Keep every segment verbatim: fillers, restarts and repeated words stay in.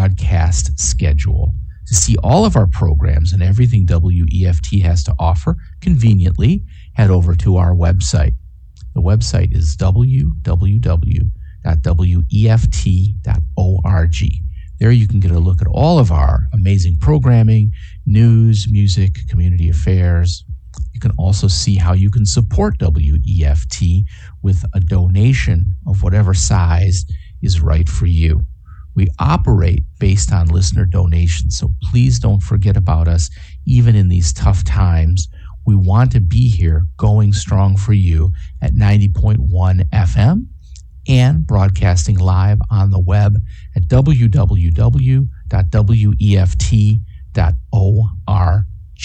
broadcast schedule. To see all of our programs and everything W E F T has to offer conveniently, head over to our website. The website is w w w dot w e f t dot org. There you can get a look at all of our amazing programming, news, music, community affairs. You can also see how you can support W E F T with a donation of whatever size is right for you. We operate based on listener donations, so please don't forget about us, even in these tough times. We want to be here going strong for you at ninety point one F M and broadcasting live on the web at w w w dot w e f t dot org.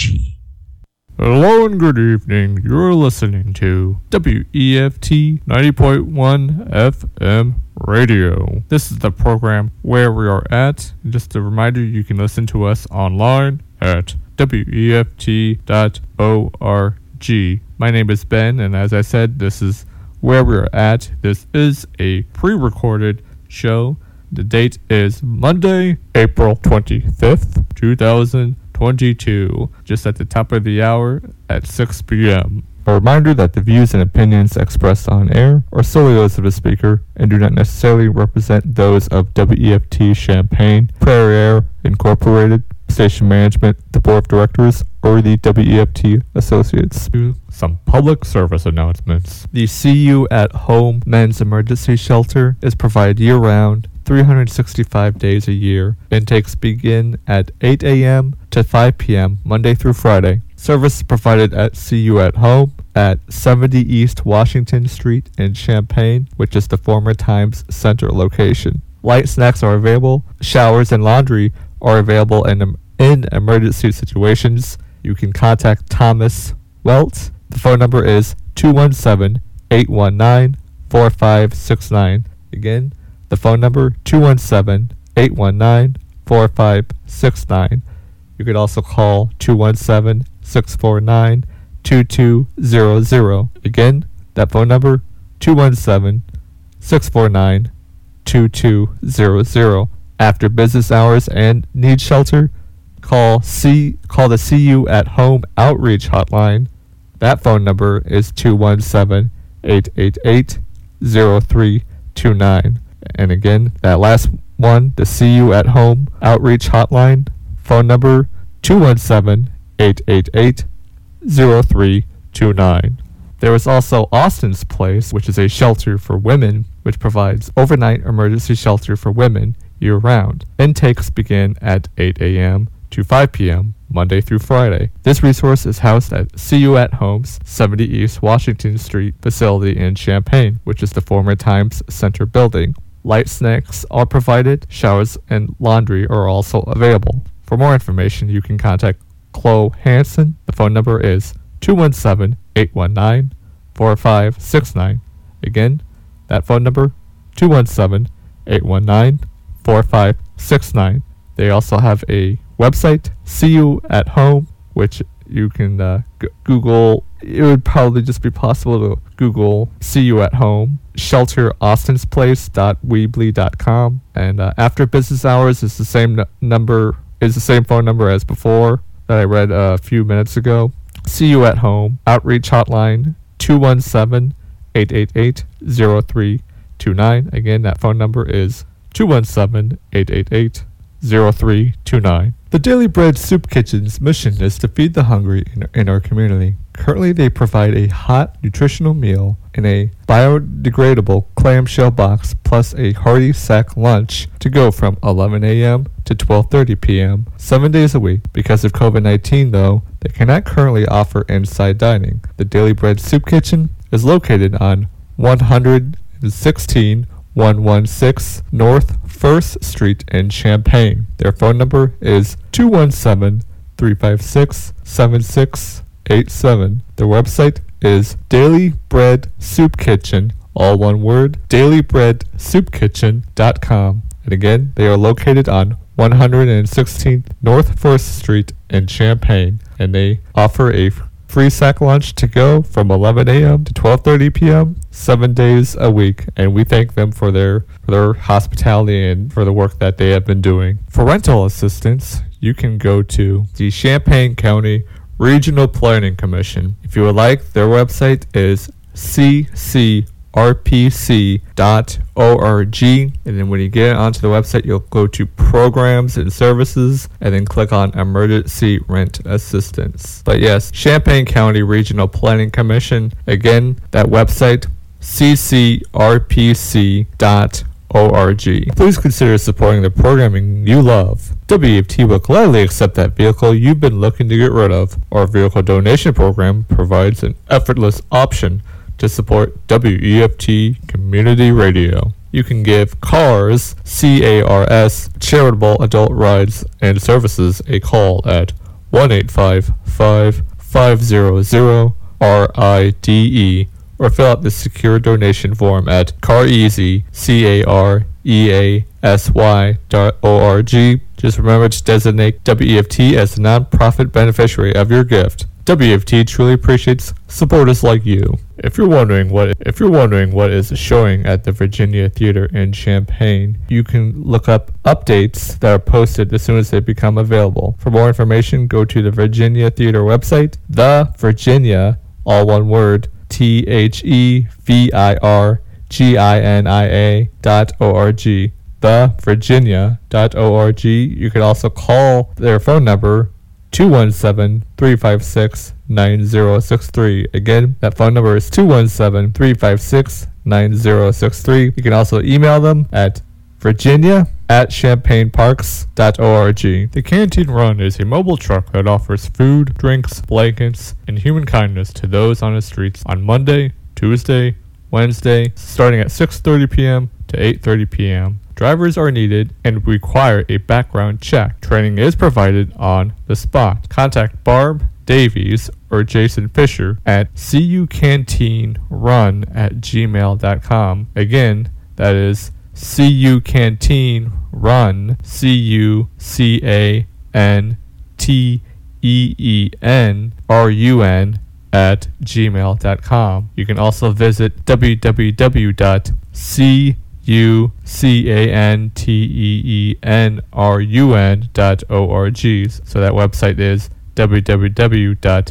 Hello and good evening. You're listening to W E F T ninety point one F M Radio. This is the program Where We Are At. Just a reminder, you can listen to us online at w e f t dot org. My name is Ben, and as I said, this is Where We Are At. This is a pre-recorded show. The date is Monday, April twenty-fifth, two thousand twenty-two, just at the top of the hour at six p.m. A reminder that the views and opinions expressed on air are solely those of the speaker and do not necessarily represent those of W E F T Champaign, Prairie Air Incorporated, station management, the board of directors, or the W E F T associates. Some public service announcements. The See You at Home Men's Emergency Shelter is provided year-round, three hundred sixty-five days a year. Intakes begin at eight a.m. to five p.m. Monday through Friday. Service is provided at See You at Home at seventy East Washington Street in Champaign, which is the former Times Center location. Light snacks are available. Showers and laundry are available in, in emergency situations. You can contact Thomas Welts. The phone number is two one seven, eight one nine, four five six nine. Again, the phone number two one seven, eight one nine, four five six nine. You could also call two one seven, six four nine, two two zero zero. Again, that phone number two one seven, six four nine, two two zero zero. After business hours and need shelter, call C call the See You at Home Outreach Hotline. That phone number is two one seven, eight eight eight, zero three two nine. And again, that last one, the See You at Home Outreach Hotline, phone number two one seven, eight eight eight, zero three two nine. There is also Austin's Place, which is a shelter for women, which provides overnight emergency shelter for women year-round. Intakes begin at eight a.m. to five p.m. Monday through Friday. This resource is housed at See You at Home's seventy East Washington Street facility in Champaign, which is the former Times Center building. Light snacks are provided. Showers and laundry are also available. For more information, you can contact Chloe Hansen. The phone number is two one seven, eight one nine, four five six nine. Again, that phone number, two one seven, eight one nine, four five six nine. They also have a website, See You at Home, which you can uh, g- Google. It would probably just be possible to Google See You at Home, shelter austins place dot weebly dot com. And uh, after business hours is the same n- number, is the same phone number as before that I read uh, a few minutes ago. See You at Home, outreach hotline, two one seven, eight eight eight, zero three two nine. Again, that phone number is two one seven, eight eight eight, zero three two nine. The Daily Bread Soup Kitchen's mission is to feed the hungry in, in our community. Currently, they provide a hot, nutritional meal in a biodegradable clamshell box plus a hearty sack lunch to go from eleven a.m. to twelve thirty p.m. seven days a week. Because of covid nineteen, though, they cannot currently offer inside dining. The Daily Bread Soup Kitchen is located on one sixteen one sixteen North First Street in Champaign. Their phone number is two one seven, three five six, seven six eight seven. Their website is Daily Bread Soup Kitchen, all one word, daily bread soup kitchen dot com. And again, they are located on one sixteenth North First Street in Champaign, and they offer a free sack lunch to go from eleven a.m. to twelve thirty p.m. seven days a week, and we thank them for their for their hospitality and for the work that they have been doing. For rental assistance, you can go to the Champaign County Regional Planning Commission. If you would like, their website is c c r p c dot org, and then when you get onto the website, you'll go to Programs and Services and then click on Emergency Rent Assistance. But yes, Champaign County Regional Planning Commission, again, that website, c c r p c dot org. Please consider supporting the programming you love. W E F T will gladly accept that vehicle you've been looking to get rid of. Our vehicle donation program provides an effortless option to support W E F T Community Radio. You can give CARS, C A R S, Charitable Adult Rides and Services a call at one eight five five, five zero zero, R I D E or fill out the secure donation form at careasy, C A R E A S Y dot O R G. Just remember to designate W E F T as the nonprofit beneficiary of your gift. W E F T truly appreciates supporters like you. If you're wondering what if you're wondering what is showing at the Virginia Theater in Champaign, you can look up updates that are posted as soon as they become available. For more information, go to the Virginia Theater website, the Virginia, all one word, T H E V I R G I N I A dot O R G, the Virginia dot O R G. You can also call their phone number, two one seven, three five six, nine zero six three. Again, that phone number is two one seven, three five six, nine zero six three. You can also email them at Virginia at champaign parks dot org. The Canteen Run is a mobile truck that offers food, drinks, blankets, and human kindness to those on the streets on Monday, Tuesday, Wednesday, starting at six thirty p.m. to eight thirty p.m. Drivers are needed and require a background check. Training is provided on the spot. Contact Barb Davies or Jason Fisher at cucanteenrun at gmail dot com. Again, that is cucanteenrun, C U C A N T E E N R U N at gmail dot com. You can also visit w w w dot cucanteenrun U C A N T E E N R U N dot O R G. So that website is w w w dot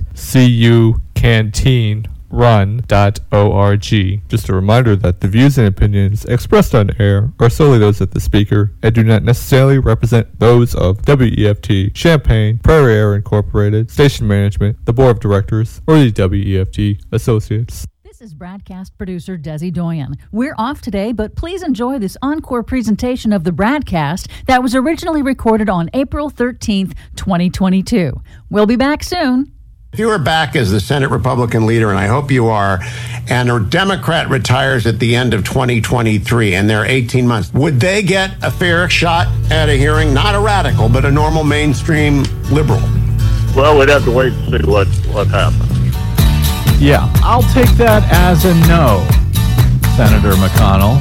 cucanteenrun dot org. Just a reminder that the views and opinions expressed on air are solely those of the speaker and do not necessarily represent those of W E F T, Champaign, Prairie Air Incorporated, Station Management, the Board of Directors, or the W E F T Associates. This is broadcast producer Desi Doyen. We're off today, but please enjoy this encore presentation of the broadcast that was originally recorded on April thirteenth, twenty twenty-two. We'll be back soon. If you are back as the Senate Republican leader, and I hope you are, and a Democrat retires at the end of twenty twenty-three, and they're eighteen months, would they get a fair shot at a hearing? Not a radical, but a normal mainstream liberal? Well, we'd have to wait to see what, what happens. Yeah, I'll take that as a no, Senator McConnell.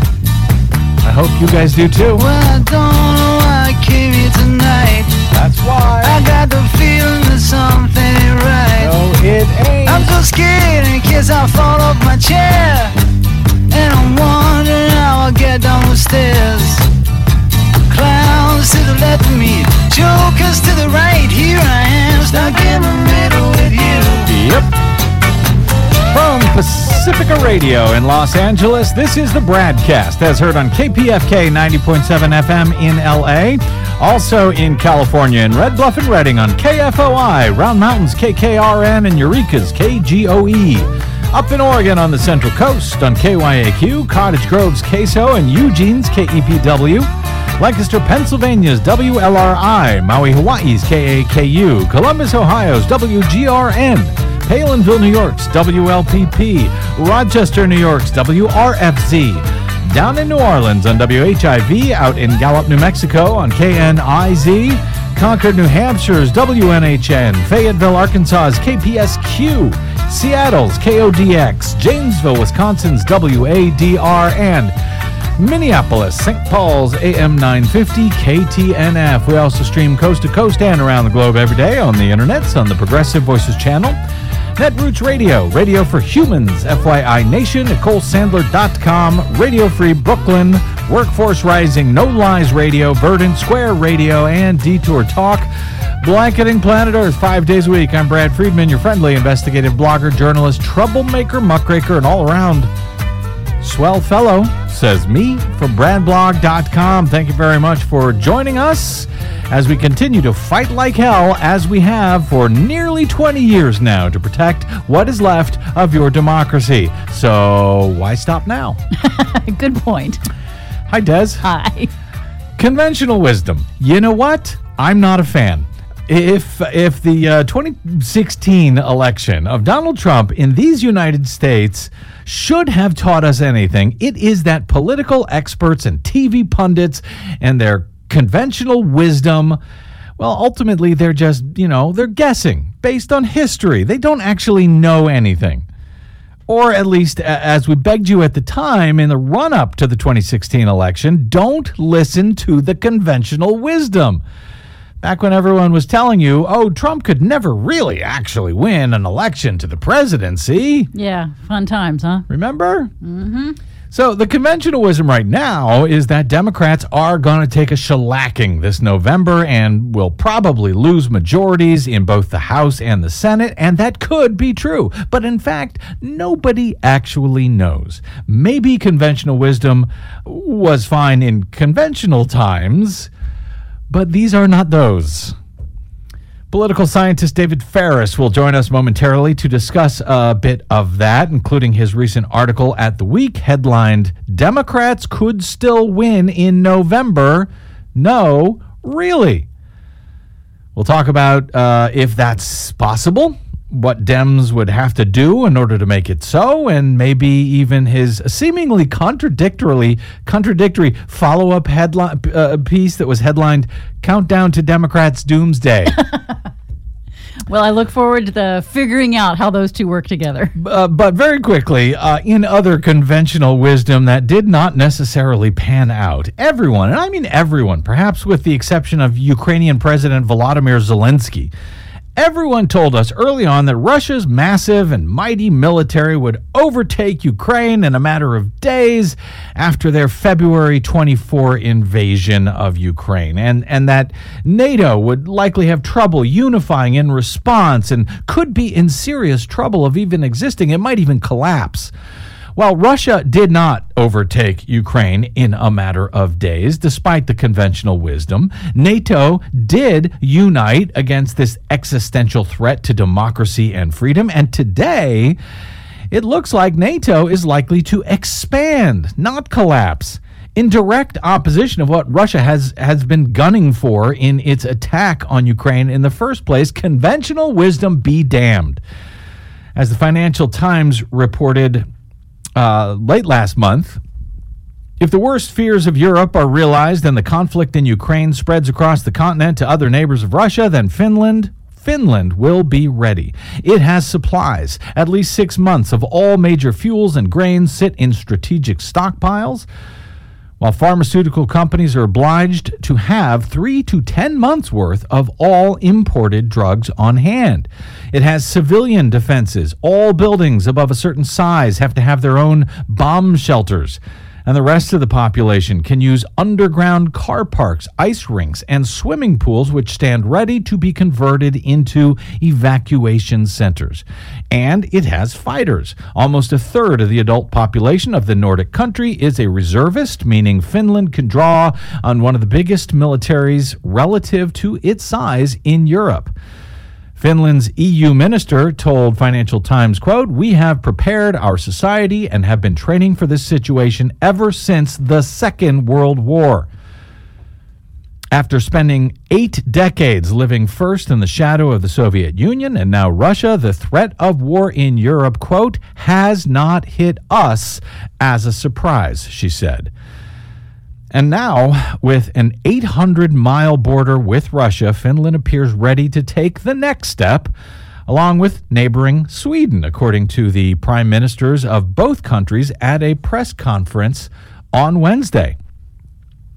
I hope you guys do too. Well, I don't know why I came here tonight. That's why. I got the feeling that something ain't right. No, it ain't. I'm so scared in case I fall off my chair. And I'm wondering how I'll get down the stairs. Clowns to the left of me, jokers to the right. Here I am, stuck in the middle with you. Yep. From Pacifica Radio in Los Angeles, this is the Bradcast, as heard on K P F K ninety point seven F M in L A. Also in California in Red Bluff and Redding on K F O I, Round Mountain's K K R N, and Eureka's K G O E. Up in Oregon on the Central Coast on K Y A Q, Cottage Grove's K S O, and Eugene's K E P W. Lancaster, Pennsylvania's W L R I, Maui, Hawaii's K A K U, Columbus, Ohio's W G R N, Palinville, New York's W L P P, Rochester, New York's W R F Z, down in New Orleans on W H I V, out in Gallup, New Mexico on K N I Z, Concord, New Hampshire's W N H N, Fayetteville, Arkansas's K P S Q, Seattle's K O D X, Janesville, Wisconsin's W A D R, and Minneapolis, Saint Paul's A M nine fifty K T N F. We also stream coast to coast and around the globe every day on the internets on the Progressive Voices channel. Netroots Radio, Radio for Humans, F Y I Nation, Nicole Sandler dot com, Radio Free Brooklyn, Workforce Rising, No Lies Radio, Verdant Square Radio, and Detour Talk. Blanketing Planet Earth five days a week. I'm Brad Friedman, your friendly investigative blogger, journalist, troublemaker, muckraker, and all-around swell fellow, says me from brad blog dot com. Thank you very much for joining us as we continue to fight like hell, as we have for nearly twenty years now, to protect what is left of your democracy. So why stop now? Good point. Hi, Des. Hi. Conventional wisdom. You know what? I'm not a fan. If if the uh, twenty sixteen election of Donald Trump in these United States should have taught us anything, it is that political experts and T V pundits and their conventional wisdom, well, ultimately they're just, you know, they're guessing based on history. They don't actually know anything. Or at least, as we begged you at the time in the run-up to the twenty sixteen election, don't listen to the conventional wisdom. Back when everyone was telling you, oh, Trump could never really actually win an election to the presidency. Yeah, fun times, huh? Remember? Mm-hmm. So the conventional wisdom right now is that Democrats are going to take a shellacking this November and will probably lose majorities in both the House and the Senate, and that could be true. But in fact, nobody actually knows. Maybe conventional wisdom was fine in conventional times, but these are not those. Political scientist David Ferris will join us momentarily to discuss a bit of that, including his recent article at The Week headlined, Democrats Could Still Win in November. No, really. We'll talk about uh, if that's possible, what Dems would have to do in order to make it so, and maybe even his seemingly contradictorily contradictory follow-up headline uh, piece that was headlined "Countdown to Democrats' Doomsday." Well, I look forward to the figuring out how those two work together. Uh, but very quickly, uh, in other conventional wisdom that did not necessarily pan out, everyone, and I mean everyone, perhaps with the exception of Ukrainian President Volodymyr Zelensky, everyone told us early on that Russia's massive and mighty military would overtake Ukraine in a matter of days after their February twenty-fourth invasion of Ukraine, and, and that NATO would likely have trouble unifying in response and could be in serious trouble of even existing. It might even collapse. While Russia did not overtake Ukraine in a matter of days, despite the conventional wisdom, NATO did unite against this existential threat to democracy and freedom. And today, it looks like NATO is likely to expand, not collapse, in direct opposition of what Russia has, has been gunning for in its attack on Ukraine in the first place. Conventional wisdom be damned. As the Financial Times reported Uh, late last month, if the worst fears of Europe are realized and the conflict in Ukraine spreads across the continent to other neighbors of Russia, then Finland, Finland will be ready. It has supplies. At least six months of all major fuels and grains sit in strategic stockpiles, while pharmaceutical companies are obliged to have three to ten months worth of all imported drugs on hand. It has civilian defenses. All buildings above a certain size have to have their own bomb shelters. And the rest of the population can use underground car parks, ice rinks, and swimming pools which stand ready to be converted into evacuation centers. And it has fighters. Almost a third of the adult population of the Nordic country is a reservist, meaning Finland can draw on one of the biggest militaries relative to its size in Europe. Finland's E U minister told Financial Times, quote, "We have prepared our society and have been training for this situation ever since the Second World War." After spending eight decades living first in the shadow of the Soviet Union and now Russia, the threat of war in Europe, quote, "has not hit us as a surprise," she said. And now, with an eight hundred mile border with Russia, Finland appears ready to take the next step, along with neighboring Sweden, according to the prime ministers of both countries at a press conference on Wednesday.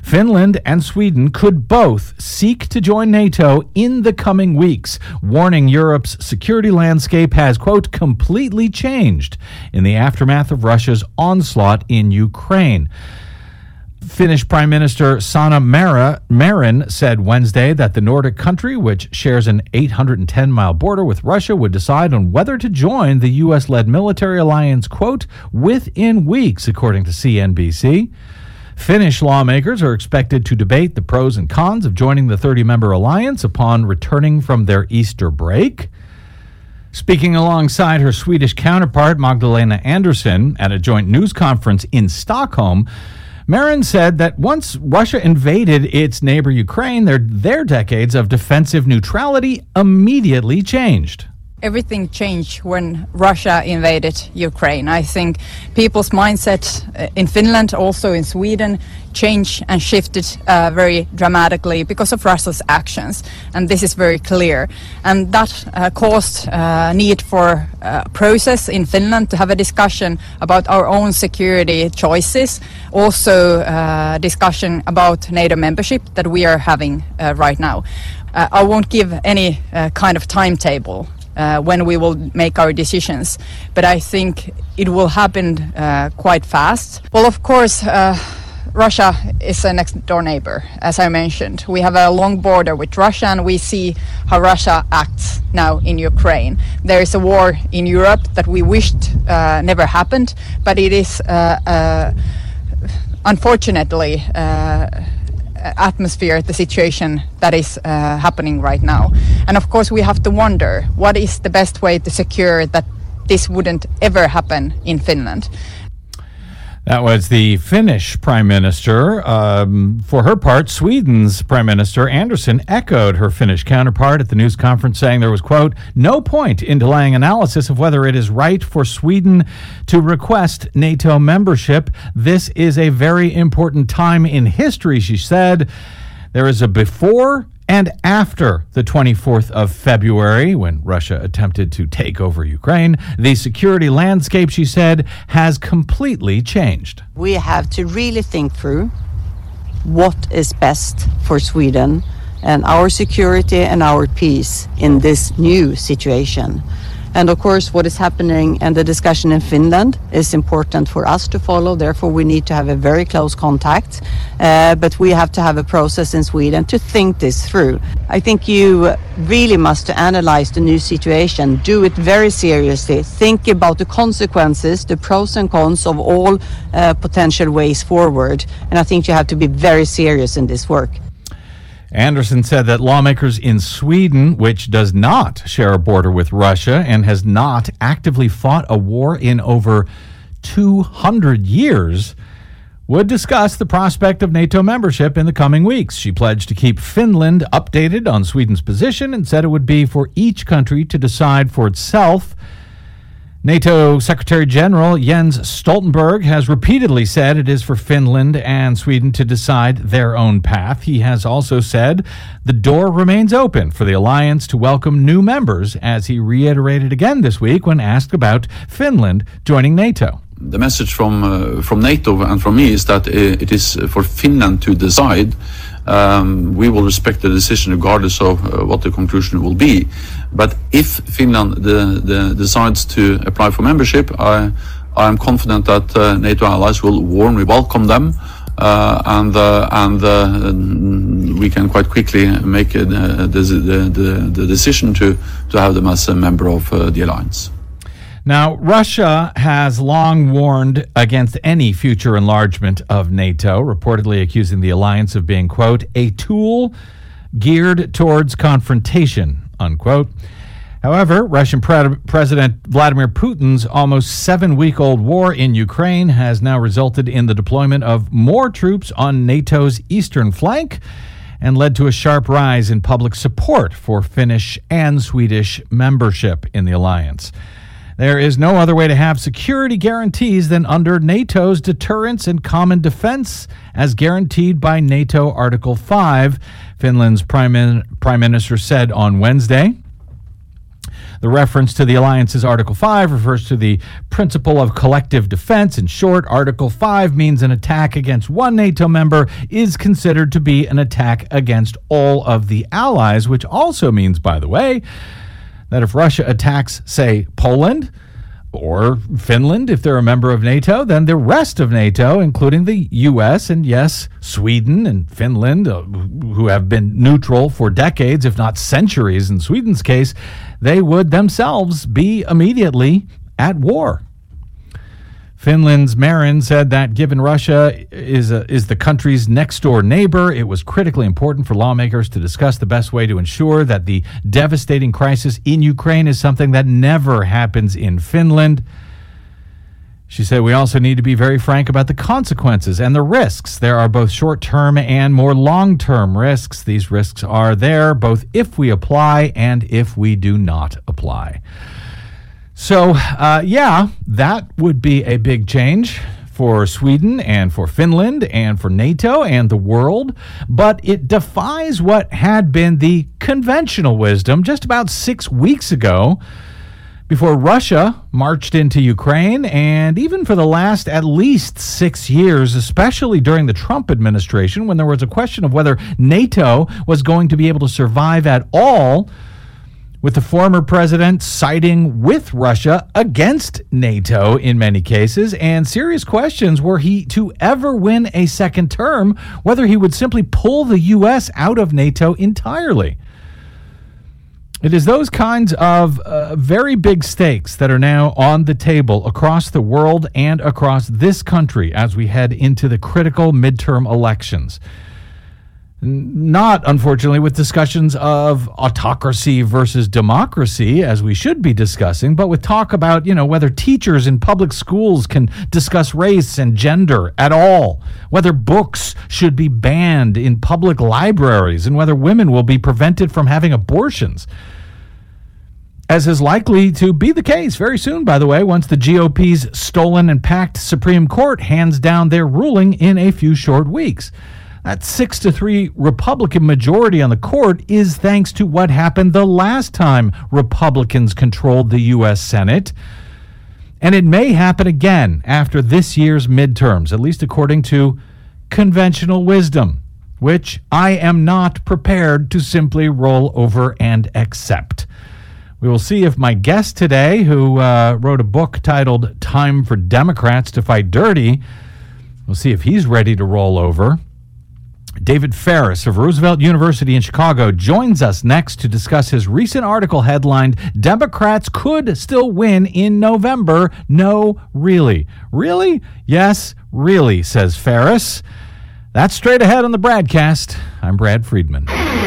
Finland and Sweden could both seek to join NATO in the coming weeks, warning Europe's security landscape has, quote, completely changed in the aftermath of Russia's onslaught in Ukraine. Finnish Prime Minister Sanna Marin said Wednesday that the Nordic country, which shares an eight hundred ten mile border with Russia, would decide on whether to join the U S-led military alliance, quote, within weeks, according to C N B C. Finnish lawmakers are expected to debate the pros and cons of joining the thirty-member alliance upon returning from their Easter break. Speaking alongside her Swedish counterpart, Magdalena Andersson, at a joint news conference in Stockholm, Marin said that once Russia invaded its neighbor Ukraine, their, their decades of defensive neutrality immediately changed. Everything changed when Russia invaded Ukraine. I think people's mindset in Finland, also in Sweden, changed and shifted uh, very dramatically because of Russia's actions. And this is very clear. And that uh, caused uh, need for a process in Finland to have a discussion about our own security choices. Also uh, discussion about NATO membership that we are having uh, right now. Uh, I won't give any uh, kind of timetable Uh, when we will make our decisions. But I think it will happen uh, quite fast. Well, of course, uh, Russia is a next door neighbor, as I mentioned. We have a long border with Russia, and we see how Russia acts now in Ukraine. There is a war in Europe that we wished uh, never happened, but it is uh, uh, unfortunately uh, atmosphere, the situation that is uh, happening right now. And of course we have to wonder what is the best way to secure that this wouldn't ever happen in Finland. That was the Finnish Prime Minister. Um, for her part, Sweden's Prime Minister Andersson echoed her Finnish counterpart at the news conference, saying there was, quote, no point in delaying analysis of whether it is right for Sweden to request NATO membership. This is a very important time in history, she said. There is a before and after the twenty-fourth of February, when Russia attempted to take over Ukraine. The security landscape, she said, has completely changed. We have to really think through what is best for Sweden and our security and our peace in this new situation. And of course, what is happening and the discussion in Finland is important for us to follow. Therefore, we need to have a very close contact. Uh, but we have to have a process in Sweden to think this through. I think you really must analyze the new situation, do it very seriously, think about the consequences, the pros and cons of all uh, potential ways forward. And I think you have to be very serious in this work. Andersson said that lawmakers in Sweden, which does not share a border with Russia and has not actively fought a war in over two hundred years, would discuss the prospect of NATO membership in the coming weeks. She pledged to keep Finland updated on Sweden's position and said it would be for each country to decide for itself. NATO Secretary General Jens Stoltenberg has repeatedly said it is for Finland and Sweden to decide their own path. He has also said the door remains open for the alliance to welcome new members, as he reiterated again this week when asked about Finland joining NATO. The message from uh, from NATO and from me is that it is for Finland to decide. Um, we will respect the decision regardless of uh, what the conclusion will be. But if Finland the, the decides to apply for membership, I I am confident that uh, NATO allies will warmly welcome them, uh, and uh, and uh, we can quite quickly make uh, the, the, the, the decision to, to have them as a member of uh, the alliance. Now, Russia has long warned against any future enlargement of NATO, reportedly accusing the alliance of being, quote, a tool geared towards confrontation, unquote. However, Russian pre- President Vladimir Putin's almost seven-week-old war in Ukraine has now resulted in the deployment of more troops on NATO's eastern flank and led to a sharp rise in public support for Finnish and Swedish membership in the alliance. There is no other way to have security guarantees than under NATO's deterrence and common defense, as guaranteed by NATO Article five, Finland's Prime, Min- Prime Minister said on Wednesday. The reference to the alliance's Article five refers to the principle of collective defense. In short, Article five means an attack against one NATO member is considered to be an attack against all of the allies, which also means, by the way, that if Russia attacks, say, Poland or Finland, if they're a member of NATO, then the rest of NATO, including the U S and, yes, Sweden and Finland, uh, who have been neutral for decades, if not centuries in Sweden's case, they would themselves be immediately at war. Finland's Marin said that given Russia is a, is the country's next-door neighbor, it was critically important for lawmakers to discuss the best way to ensure that the devastating crisis in Ukraine is something that never happens in Finland. She said, we also need to be very frank about the consequences and the risks. There are both short-term and more long-term risks. These risks are there both if we apply and if we do not apply. So, uh, yeah, that would be a big change for Sweden and for Finland and for NATO and the world, but it defies what had been the conventional wisdom just about six weeks ago before Russia marched into Ukraine, and even for the last at least six years, especially during the Trump administration, when there was a question of whether NATO was going to be able to survive at all, with the former president siding with Russia against NATO in many cases, and serious questions were he to ever win a second term, whether he would simply pull the U S out of NATO entirely. It is those kinds of uh, very big stakes that are now on the table across the world and across this country as we head into the critical midterm elections. Not, unfortunately, with discussions of autocracy versus democracy, as we should be discussing, but with talk about, you know, whether teachers in public schools can discuss race and gender at all, whether books should be banned in public libraries, and whether women will be prevented from having abortions. As is likely to be the case very soon, by the way, once the G O P's stolen and packed Supreme Court hands down their ruling in a few short weeks. That six to three Republican majority on the court is thanks to what happened the last time Republicans controlled the U S Senate. And it may happen again after this year's midterms, at least according to conventional wisdom, which I am not prepared to simply roll over and accept. We will see if my guest today, who uh, wrote a book titled Time for Democrats to Fight Dirty, we'll see if he's ready to roll over. David Ferris of Roosevelt University in Chicago joins us next to discuss his recent article headlined, Democrats Could Still Win in November. No, really. Really? Yes, really, says Ferris. That's straight ahead on the Bradcast. I'm Brad Friedman.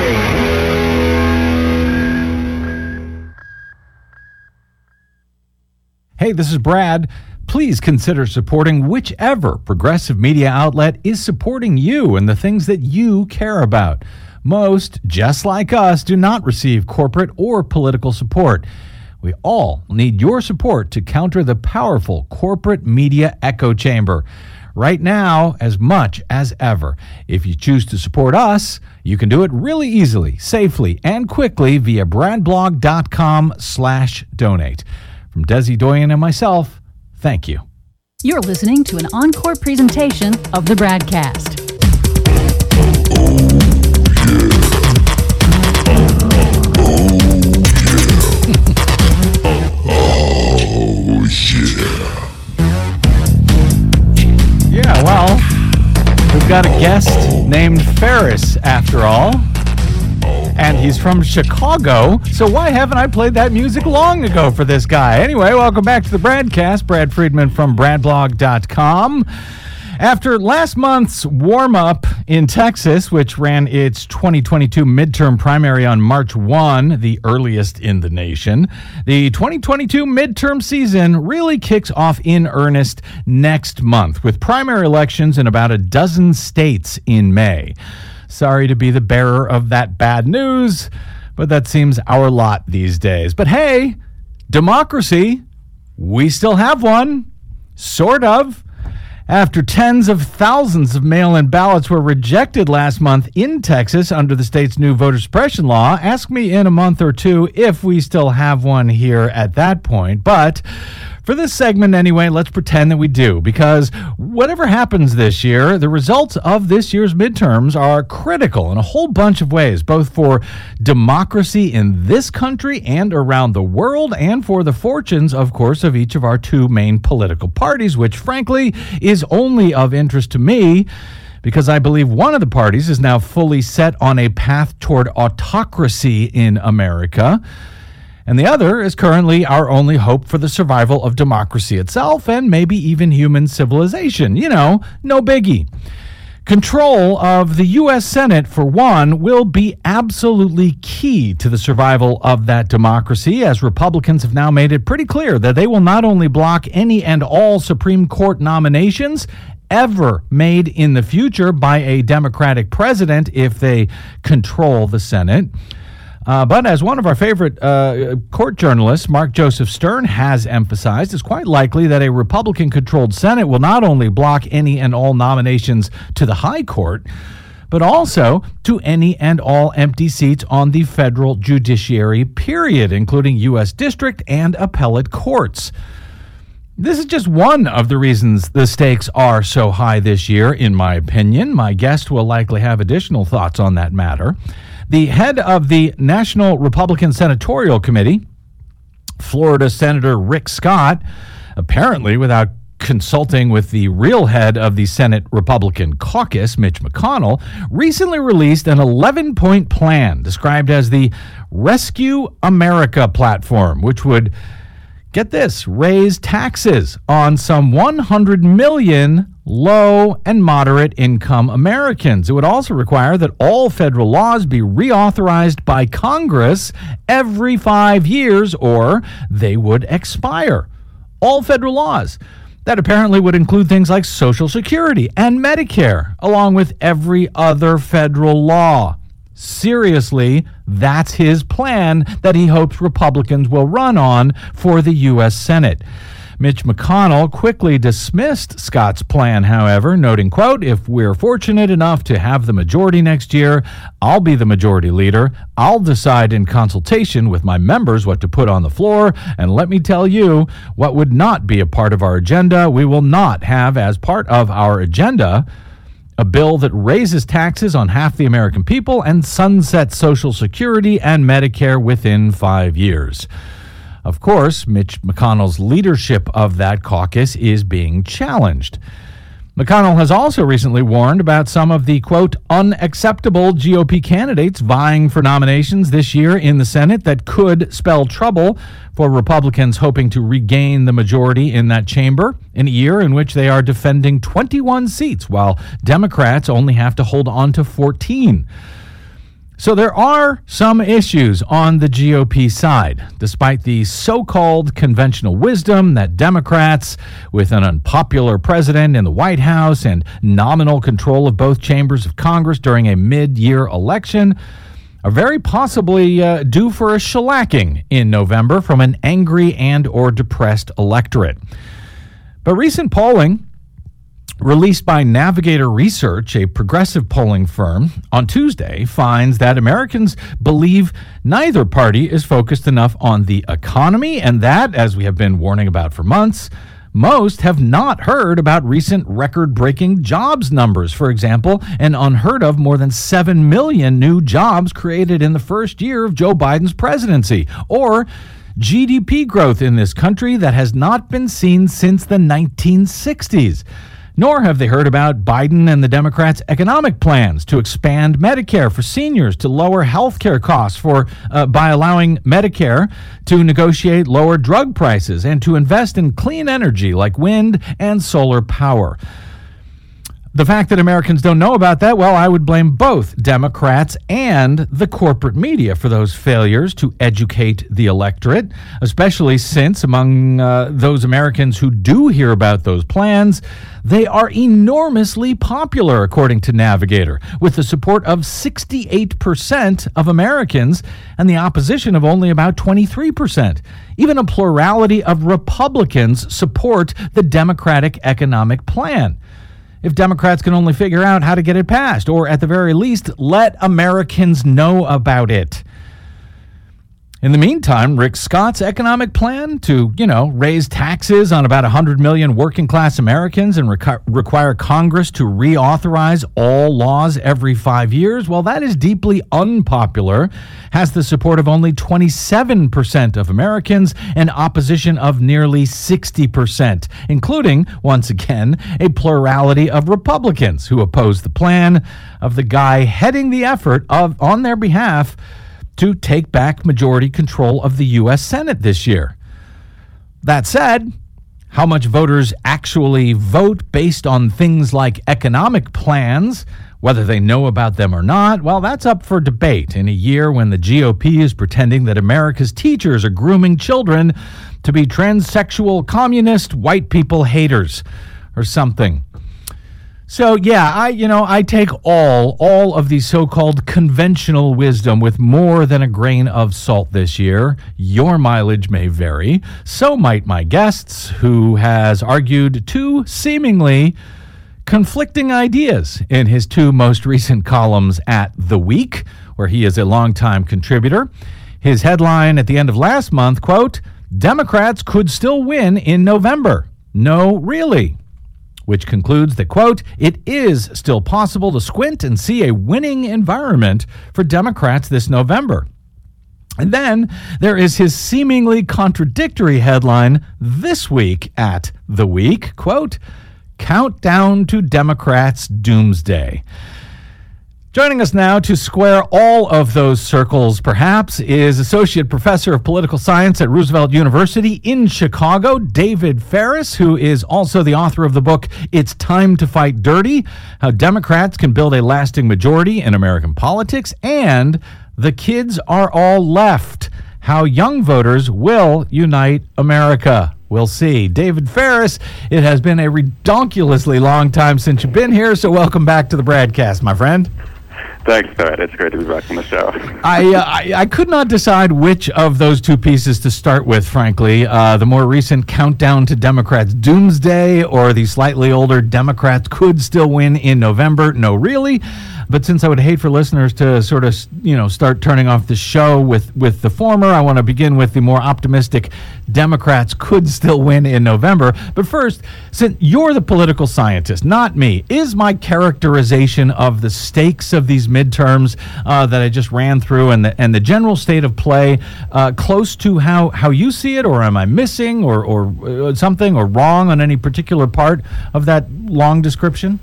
Hey, this is Brad. Please consider supporting whichever progressive media outlet is supporting you and the things that you care about. Most, just like us, do not receive corporate or political support. We all need your support to counter the powerful corporate media echo chamber. Right now, as much as ever. If you choose to support us, you can do it really easily, safely, and quickly via bradblog.com slash donate. From Desi Doyen and myself, thank you. You're listening to an encore presentation of the Bradcast. Oh, yeah. Yeah, well, we've got a guest named Ferris, after all. And he's from Chicago, so why haven't I played that music long ago for this guy? Anyway, welcome back to the Bradcast. Brad Friedman from bradblog dot com. After last month's warm-up in Texas, which ran its twenty twenty-two midterm primary on March first, the earliest in the nation, the twenty twenty-two midterm season really kicks off in earnest next month, with primary elections in about a dozen states in May. Sorry to be the bearer of that bad news, but that seems our lot these days. But hey, democracy, we still have one, sort of. After tens of thousands of mail-in ballots were rejected last month in Texas under the state's new voter suppression law, ask me in a month or two if we still have one here at that point. But for this segment anyway, let's pretend that we do, because whatever happens this year, the results of this year's midterms are critical in a whole bunch of ways, both for democracy in this country and around the world, and for the fortunes, of course, of each of our two main political parties, which frankly is only of interest to me because I believe one of the parties is now fully set on a path toward autocracy in America, and the other is currently our only hope for the survival of democracy itself and maybe even human civilization. You know, no biggie. Control of the U S Senate, for one, will be absolutely key to the survival of that democracy, as Republicans have now made it pretty clear that they will not only block any and all Supreme Court nominations ever made in the future by a Democratic president if they control the Senate, Uh, but as one of our favorite uh, court journalists, Mark Joseph Stern, has emphasized, it's quite likely that a Republican-controlled Senate will not only block any and all nominations to the high court, but also to any and all empty seats on the federal judiciary, period, including U S district and appellate courts. This is just one of the reasons the stakes are so high this year, in my opinion. My guest will likely have additional thoughts on that matter. The head of the National Republican Senatorial Committee, Florida Senator Rick Scott, apparently without consulting with the real head of the Senate Republican caucus, Mitch McConnell, recently released an eleven-point plan described as the Rescue America platform, which would, get this, raise taxes on some one hundred million low and moderate income Americans. It would also require that all federal laws be reauthorized by Congress every five years or they would expire. All federal laws. That apparently would include things like Social Security and Medicare, along with every other federal law. Seriously, that's his plan that he hopes Republicans will run on for the U S Senate. Mitch McConnell quickly dismissed Scott's plan, however, noting, quote, "If we're fortunate enough to have the majority next year, I'll be the majority leader. I'll decide in consultation with my members what to put on the floor. And let me tell you, what would not be a part of our agenda, we will not have as part of our agenda a bill that raises taxes on half the American people and sunsets Social Security and Medicare within five years. Of course, Mitch McConnell's leadership of that caucus is being challenged. McConnell has also recently warned about some of the, quote, unacceptable G O P candidates vying for nominations this year in the Senate that could spell trouble for Republicans hoping to regain the majority in that chamber in a year in which they are defending twenty-one seats, while Democrats only have to hold on to fourteen. So there are some issues on the G O P side, despite the so-called conventional wisdom that Democrats, with an unpopular president in the White House and nominal control of both chambers of Congress during a mid-year election, are very possibly uh, due for a shellacking in November from an angry and or depressed electorate. But recent polling released by Navigator Research, a progressive polling firm, on Tuesday finds that Americans believe neither party is focused enough on the economy, and that, as we have been warning about for months, most have not heard about recent record-breaking jobs numbers. For example, an unheard of more than seven million new jobs created in the first year of Joe Biden's presidency, or G D P growth in this country that has not been seen since the nineteen sixties. Nor have they heard about Biden and the Democrats' economic plans to expand Medicare for seniors, to lower health care costs for uh, by allowing Medicare to negotiate lower drug prices, and to invest in clean energy like wind and solar power. The fact that Americans don't know about that, well, I would blame both Democrats and the corporate media for those failures to educate the electorate, especially since among uh, those Americans who do hear about those plans, they are enormously popular, according to Navigator, with the support of sixty-eight percent of Americans and the opposition of only about twenty-three percent. Even a plurality of Republicans support the Democratic economic plan. If Democrats can only figure out how to get it passed, or at the very least, let Americans know about it. In the meantime, Rick Scott's economic plan to, you know, raise taxes on about one hundred million working-class Americans and requ- require Congress to reauthorize all laws every five years, well, that is deeply unpopular, has the support of only twenty-seven percent of Americans and opposition of nearly sixty percent, including, once again, a plurality of Republicans who oppose the plan of the guy heading the effort of on their behalf to take back majority control of the U S Senate this year. That said, how much voters actually vote based on things like economic plans, whether they know about them or not, well, that's up for debate in a year when the G O P is pretending that America's teachers are grooming children to be transsexual, communist, white people haters or something. So, yeah, I, you know, I take all, all of the so-called conventional wisdom with more than a grain of salt this year. Your mileage may vary. So might my guests, who has argued two seemingly conflicting ideas in his two most recent columns at The Week, where he is a longtime contributor. His headline at the end of last month, quote, "Democrats could still win in November. No, really." Which concludes that, quote, "It is still possible to squint and see a winning environment for Democrats this November." And then there is his seemingly contradictory headline this week at The Week, quote, "Countdown to Democrats' Doomsday." Joining us now to square all of those circles, perhaps, is Associate Professor of Political Science at Roosevelt University in Chicago, David Faris, who is also the author of the book, It's Time to Fight Dirty, How Democrats Can Build a Lasting Majority in American Politics, and The Kids Are All Left, How Young Voters Will Unite America. We'll see. David Faris, it has been a redonkulously long time since you've been here, so welcome back to the Bradcast, my friend. Thanks, Thread. It's great to be back on the show. I, uh, I I could not decide which of those two pieces to start with, frankly. Uh, the more recent countdown to Democrats' doomsday, or the slightly older Democrats could still win in November. No, really. But since I would hate for listeners to sort of, you know, start turning off the show with, with the former, I want to begin with the more optimistic Democrats could still win in November. But first, since you're the political scientist, not me, is my characterization of the stakes of these midterms uh, that I just ran through and the, and the general state of play uh, close to how, how you see it, or am I missing or, or uh, something or wrong on any particular part of that long description?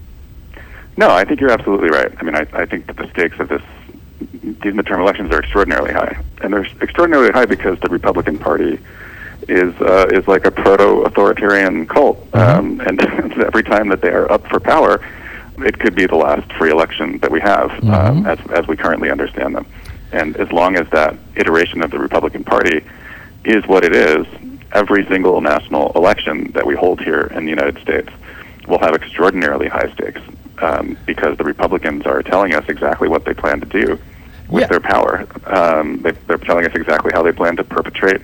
No, I think you're absolutely right. I mean, I, I think that the stakes of this these midterm elections are extraordinarily high, and they're extraordinarily high because the Republican Party is uh, is like a proto-authoritarian cult, mm-hmm. um, and every time that they are up for power, it could be the last free election that we have, mm-hmm. um, as as we currently understand them. And as long as that iteration of the Republican Party is what it is, every single national election that we hold here in the United States will have extraordinarily high stakes. Um, because the Republicans are telling us exactly what they plan to do with yeah. their power. Um, they, they're telling us exactly how they plan to perpetrate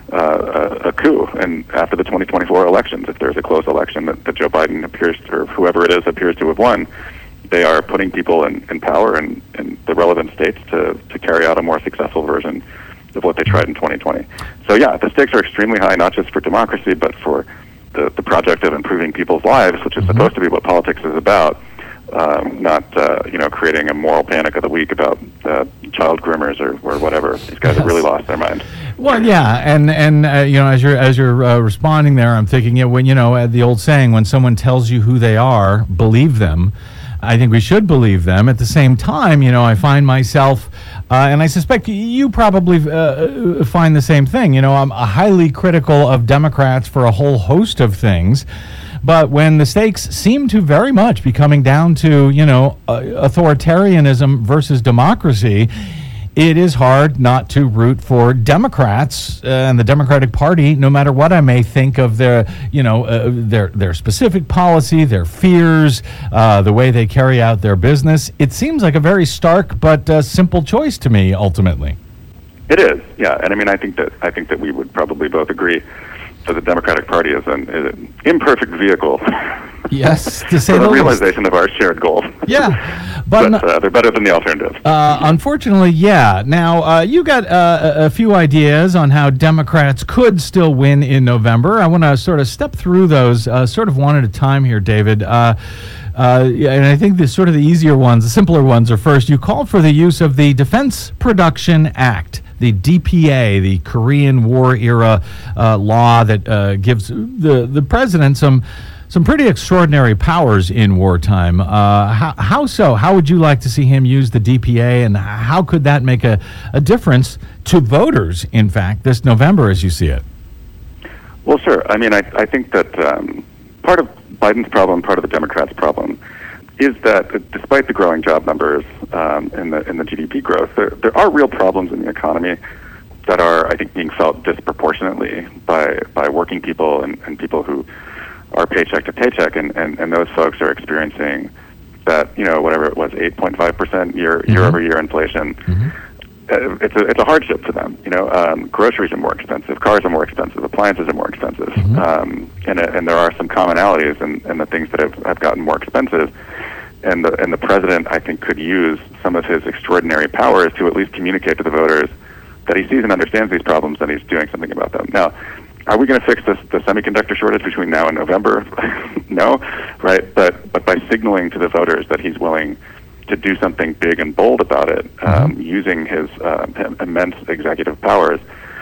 uh, a, a coup. And after the twenty twenty-four elections, if there's a close election that, that Joe Biden appears to, or whoever it is appears to have won, they are putting people in, in power in, in the relevant states to, to carry out a more successful version of what they tried in twenty twenty. So yeah, the stakes are extremely high, not just for democracy, but for the, the project of improving people's lives, which is mm-hmm. supposed to be what politics is about. Um, not, uh, you know, creating a moral panic of the week about uh, child groomers or, or whatever. These guys yes. have really lost their mind. Well, yeah, and and uh, you know, as you're as you're uh, responding there, I'm thinking, yeah, when you know, uh, the old saying, when someone tells you who they are, believe them. I think we should believe them. At the same time, you know, I find myself, uh, and I suspect you probably uh, find the same thing. You know, I'm highly critical of Democrats for a whole host of things. But when the stakes seem to very much be coming down to, you know, uh, authoritarianism versus democracy, it is hard not to root for Democrats uh, and the Democratic Party, no matter what I may think of their, you know, uh, their their specific policy, their fears, uh, the way they carry out their business. It seems like a very stark but uh, simple choice to me, ultimately. It is, yeah, and I mean, I think that I think that we would probably both agree that the Democratic Party is an, is an imperfect vehicle. Yes, to say for the the least. realization of our shared goal. Yeah, but, but uh, they're better than the alternative. Uh, unfortunately, yeah. Now, uh, you got uh, a, a few ideas on how Democrats could still win in November. I want to sort of step through those uh, sort of one at a time here, David. Uh, uh, and I think the sort of the easier ones, the simpler ones are first. You called for the use of the Defense Production Act, the D P A, the Korean War era uh, law that uh, gives the, the president some some pretty extraordinary powers in wartime. Uh, how, how so? How would you like to see him use the D P A, and how could that make a, a difference to voters, in fact, this November as you see it? Well, sure. I mean, I, I think that um, part of Biden's problem, part of the Democrats' problem, is that despite the growing job numbers um, and the in the G D P growth, there, there are real problems in the economy that are, I think, being felt disproportionately by by working people and, and people who are paycheck to paycheck, and, and, and those folks are experiencing that, you know, whatever it was, eight point five percent year mm-hmm. year over year inflation. Mm-hmm. Uh, it's a it's a hardship for them. You know, um, groceries are more expensive, cars are more expensive, appliances are more expensive, mm-hmm. um, and and there are some commonalities in, in the things that have, have gotten more expensive. And the and the president, I think, could use some of his extraordinary powers to at least communicate to the voters that he sees and understands these problems and he's doing something about them. Now, are we going to fix this, the semiconductor shortage between now and November? No, right? But but by signaling to the voters that he's willing to do something big and bold about it, um, mm-hmm. using his uh, immense executive powers,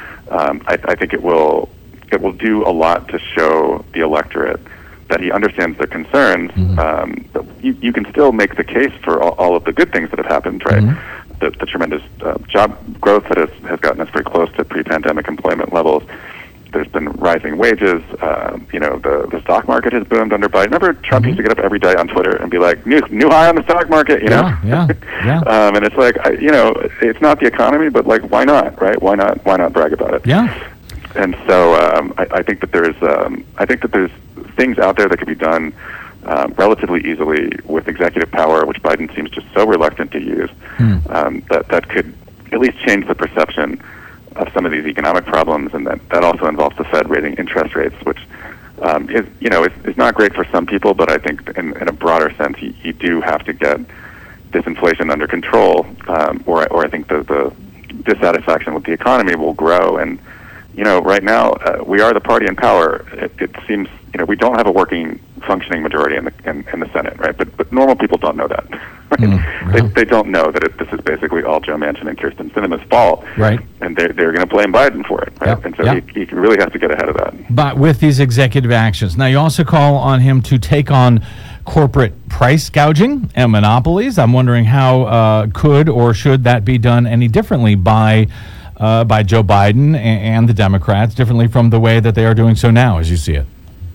um, I, I think it will it will do a lot to show the electorate that he understands their concerns. Mm-hmm. Um, but you, you can still make the case for all, all of the good things that have happened, right? Mm-hmm. The, the tremendous uh, job growth that has, has gotten us very close to pre-pandemic employment levels. There's been rising wages. Uh, you know, the, the stock market has boomed under Biden. Remember, Trump mm-hmm. used to get up every day on Twitter and be like, new new high on the stock market, you know? Yeah, yeah, yeah. um, and it's like, I, you know, it's not the economy, but like, why not, right? Why not? Why not brag about it? Yeah. And so um, I, I think that there's, um, I think that there's things out there that could be done um, relatively easily with executive power, which Biden seems just so reluctant to use. Mm. Um, that that could at least change the perception of some of these economic problems, and that, that also involves the Fed raising interest rates, which um, is, you know, is, is not great for some people, but I think in, in a broader sense, you, you do have to get this inflation under control, um, or, or I think the, the dissatisfaction with the economy will grow. And, you know, right now, uh, we are the party in power. It, it seems, you know, we don't have a working, functioning majority in the in, in the Senate, right? But but normal people don't know that. Right? Mm, yeah. They they don't know that it, this is basically all Joe Manchin and Kirsten Sinema's fault, right? And they're they're going to blame Biden for it, right? Yep. And so yep. he, he really has to get ahead of that. But with these executive actions, now you also call on him to take on corporate price gouging and monopolies. I'm wondering how uh, could or should that be done any differently by uh, by Joe Biden and, and the Democrats, differently from the way that they are doing so now, as you see it?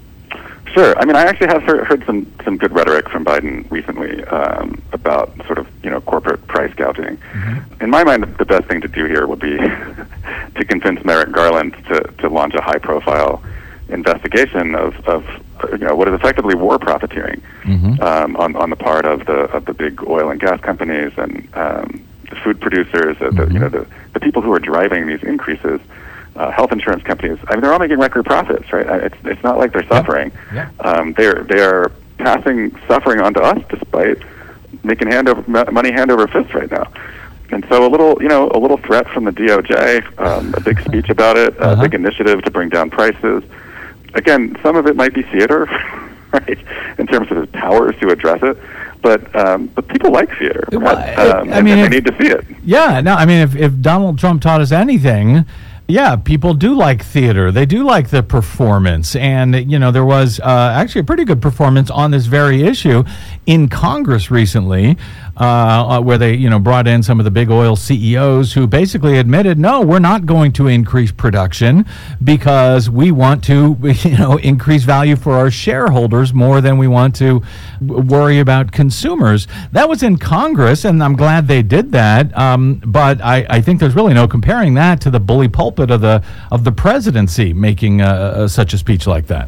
Sure. I mean, I actually have heard, heard some, some good rhetoric from Biden recently um, about sort of, you know, corporate price gouging. Mm-hmm. In my mind, the best thing to do here would be to convince Merrick Garland to, to launch a high-profile investigation of, of you know, what is effectively war profiteering mm-hmm. um, on, on the part of the of the big oil and gas companies and um, the food producers, uh, the, mm-hmm. you know, the, the people who are driving these increases. Uh, health insurance companies, I mean, they're all making record profits, right? It's it's not like they're suffering. Yeah. Yeah. Um, they're they are passing suffering onto us, despite making hand over money hand over fist right now. And so a little, you know, a little threat from the D O J, um, a big speech about it, uh-huh. a big initiative to bring down prices. Again, some of it might be theater, right, in terms of his powers to address it. But um, but people like theater. Well, right? um, I and, mean, and if, they need to see it. Yeah. No, I mean, if if Donald Trump taught us anything, Yeah, people do like theater. They do like the performance. And, you know, there was uh, actually a pretty good performance on this very issue in Congress recently, uh, where they, you know, brought in some of the big oil C E Os who basically admitted, no, we're not going to increase production because we want to, you know, increase value for our shareholders more than we want to worry about consumers. That was in Congress, and I'm glad they did that. Um, but I, I think there's really no comparing that to the bully pulpit of the of the presidency making uh, such a speech like that.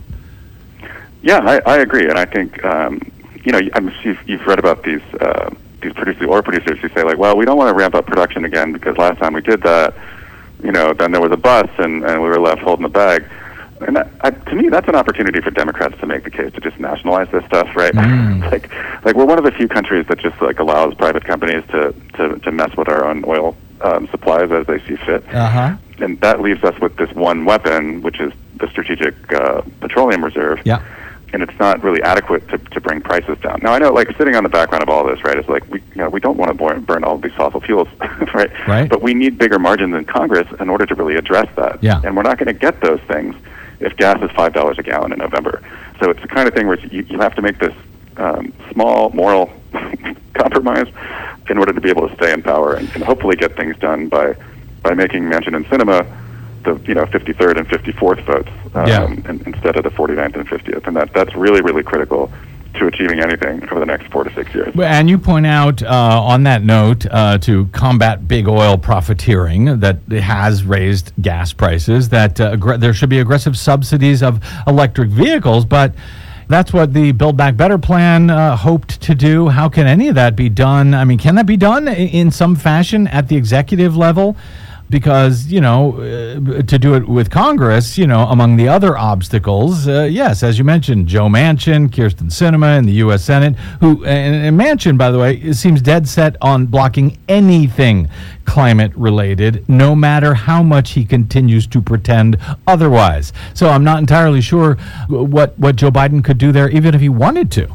Yeah, I, I agree, and I think um, you know I'm, you've, you've read about these uh, these producers, oil producers who say like, well, we don't want to ramp up production again because last time we did that, you know, then there was a bust and, and we were left holding the bag. And that, I, to me, that's an opportunity for Democrats to make the case to just nationalize this stuff, right? Mm. like, like we're one of the few countries that just like allows private companies to to, to mess with our own oil um, supplies as they see fit. Uh-huh. And that leaves us with this one weapon, which is the strategic uh, petroleum reserve. Yeah. And it's not really adequate to, to bring prices down. Now, I know, like, sitting on the background of all this, right, is like, we, you know, we don't want to burn, burn all of these fossil fuels, right? Right. But we need bigger margins in Congress in order to really address that. Yeah. And we're not going to get those things if gas is five dollars a gallon in November. So it's the kind of thing where you, you have to make this um, small moral compromise in order to be able to stay in power and, and hopefully get things done by by making Manchin and Sinema the you know fifty-third and fifty-fourth votes um, yeah. and, instead of the forty-ninth and fiftieth, and that that's really really critical to achieving anything over the next four to six years. And you point out uh, on that note uh, to combat big oil profiteering that has raised gas prices, that uh, aggr- there should be aggressive subsidies of electric vehicles, but that's what the Build Back Better plan uh, hoped to do. How can any of that be done? I mean, can that be done in some fashion at the executive level? Because, you know, uh, to do it with Congress, you know, among the other obstacles, uh, yes, as you mentioned, Joe Manchin, Kyrsten Sinema in the U S Senate, who, and, and Manchin, by the way, seems dead set on blocking anything climate related, no matter how much he continues to pretend otherwise. So I'm not entirely sure what, what Joe Biden could do there, even if he wanted to.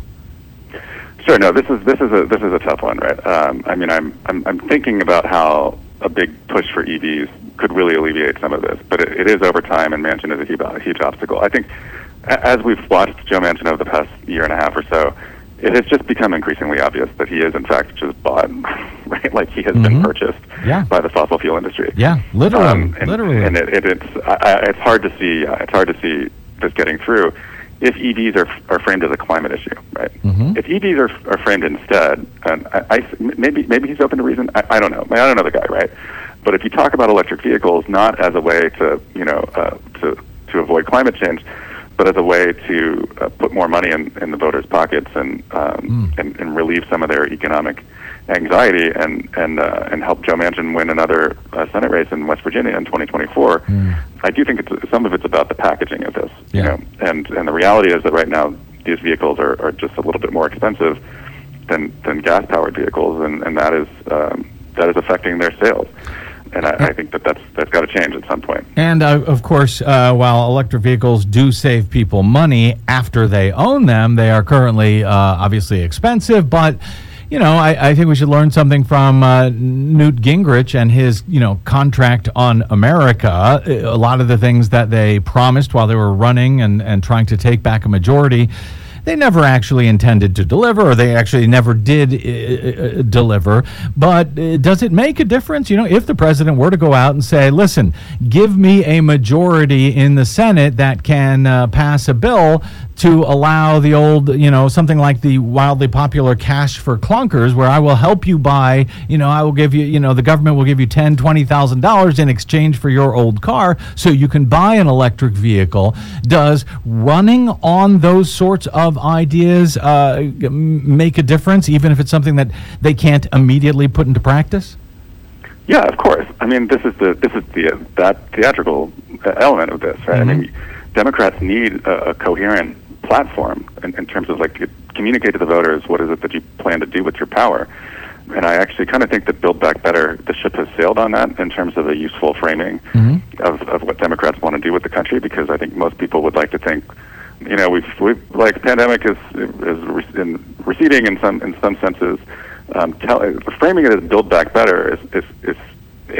Sure. No, this is this is a this is a tough one, right? Um, I mean, I'm I'm I'm thinking about how a big push for E Vs could really alleviate some of this, but it, it is over time, and Manchin is a huge, a huge obstacle. I think as we've watched Joe Manchin over the past year and a half or so, it has just become increasingly obvious that he is, in fact, just bought, right? Like he has mm-hmm. been purchased yeah. by the fossil fuel industry. Yeah, literally. Um, and, literally. And it, it, it's I, I, it's hard to see. Uh, it's hard to see this getting through if E Vs are are framed as a climate issue, right? Mm-hmm. If E Vs are are framed instead, and I, I maybe maybe he's open to reason. I, I don't know. I don't know the guy, right? But if you talk about electric vehicles not as a way to you know uh, to to avoid climate change, but as a way to uh, put more money in, in the voters' pockets and, um, mm. and and relieve some of their economic anxiety and and uh, and help Joe Manchin win another uh, Senate race in West Virginia in twenty twenty-four. Mm. I do think it's some of it's about the packaging of this, yeah. you know, and and the reality is that right now these vehicles are, are just a little bit more expensive than than gas powered vehicles, and and that is um, that is affecting their sales. And I, I think that that's, that's got to change at some point. And, uh, of course, uh, while electric vehicles do save people money after they own them, they are currently uh, obviously expensive. But, you know, I, I think we should learn something from uh, Newt Gingrich and his, you know, contract on America. A lot of the things that they promised while they were running and, and trying to take back a majority, they never actually intended to deliver, or they actually never did uh, deliver. But uh, does it make a difference? You know, if the president were to go out and say, listen, give me a majority in the Senate that can uh, pass a bill to allow the old, you know, something like the wildly popular cash for clunkers, where I will help you buy, you know, I will give you, you know, the government will give you ten thousand dollars, twenty thousand dollars in exchange for your old car so you can buy an electric vehicle. Does running on those sorts of ideas uh, make a difference, even if it's something that they can't immediately put into practice? Yeah, of course. I mean, this is the this is the uh, that theatrical element of this, right? Mm-hmm. I mean, Democrats need a, a coherent platform in, in terms of like to communicate to the voters what is it that you plan to do with your power. And I actually kind of think that Build Back Better, the ship has sailed on that in terms of a useful framing mm-hmm. of, of what Democrats want to do with the country, because I think most people would like to think, you know, we've, we've like the pandemic is is re- in receding in some in some senses. Um, tell, framing it as Build Back Better is, is, is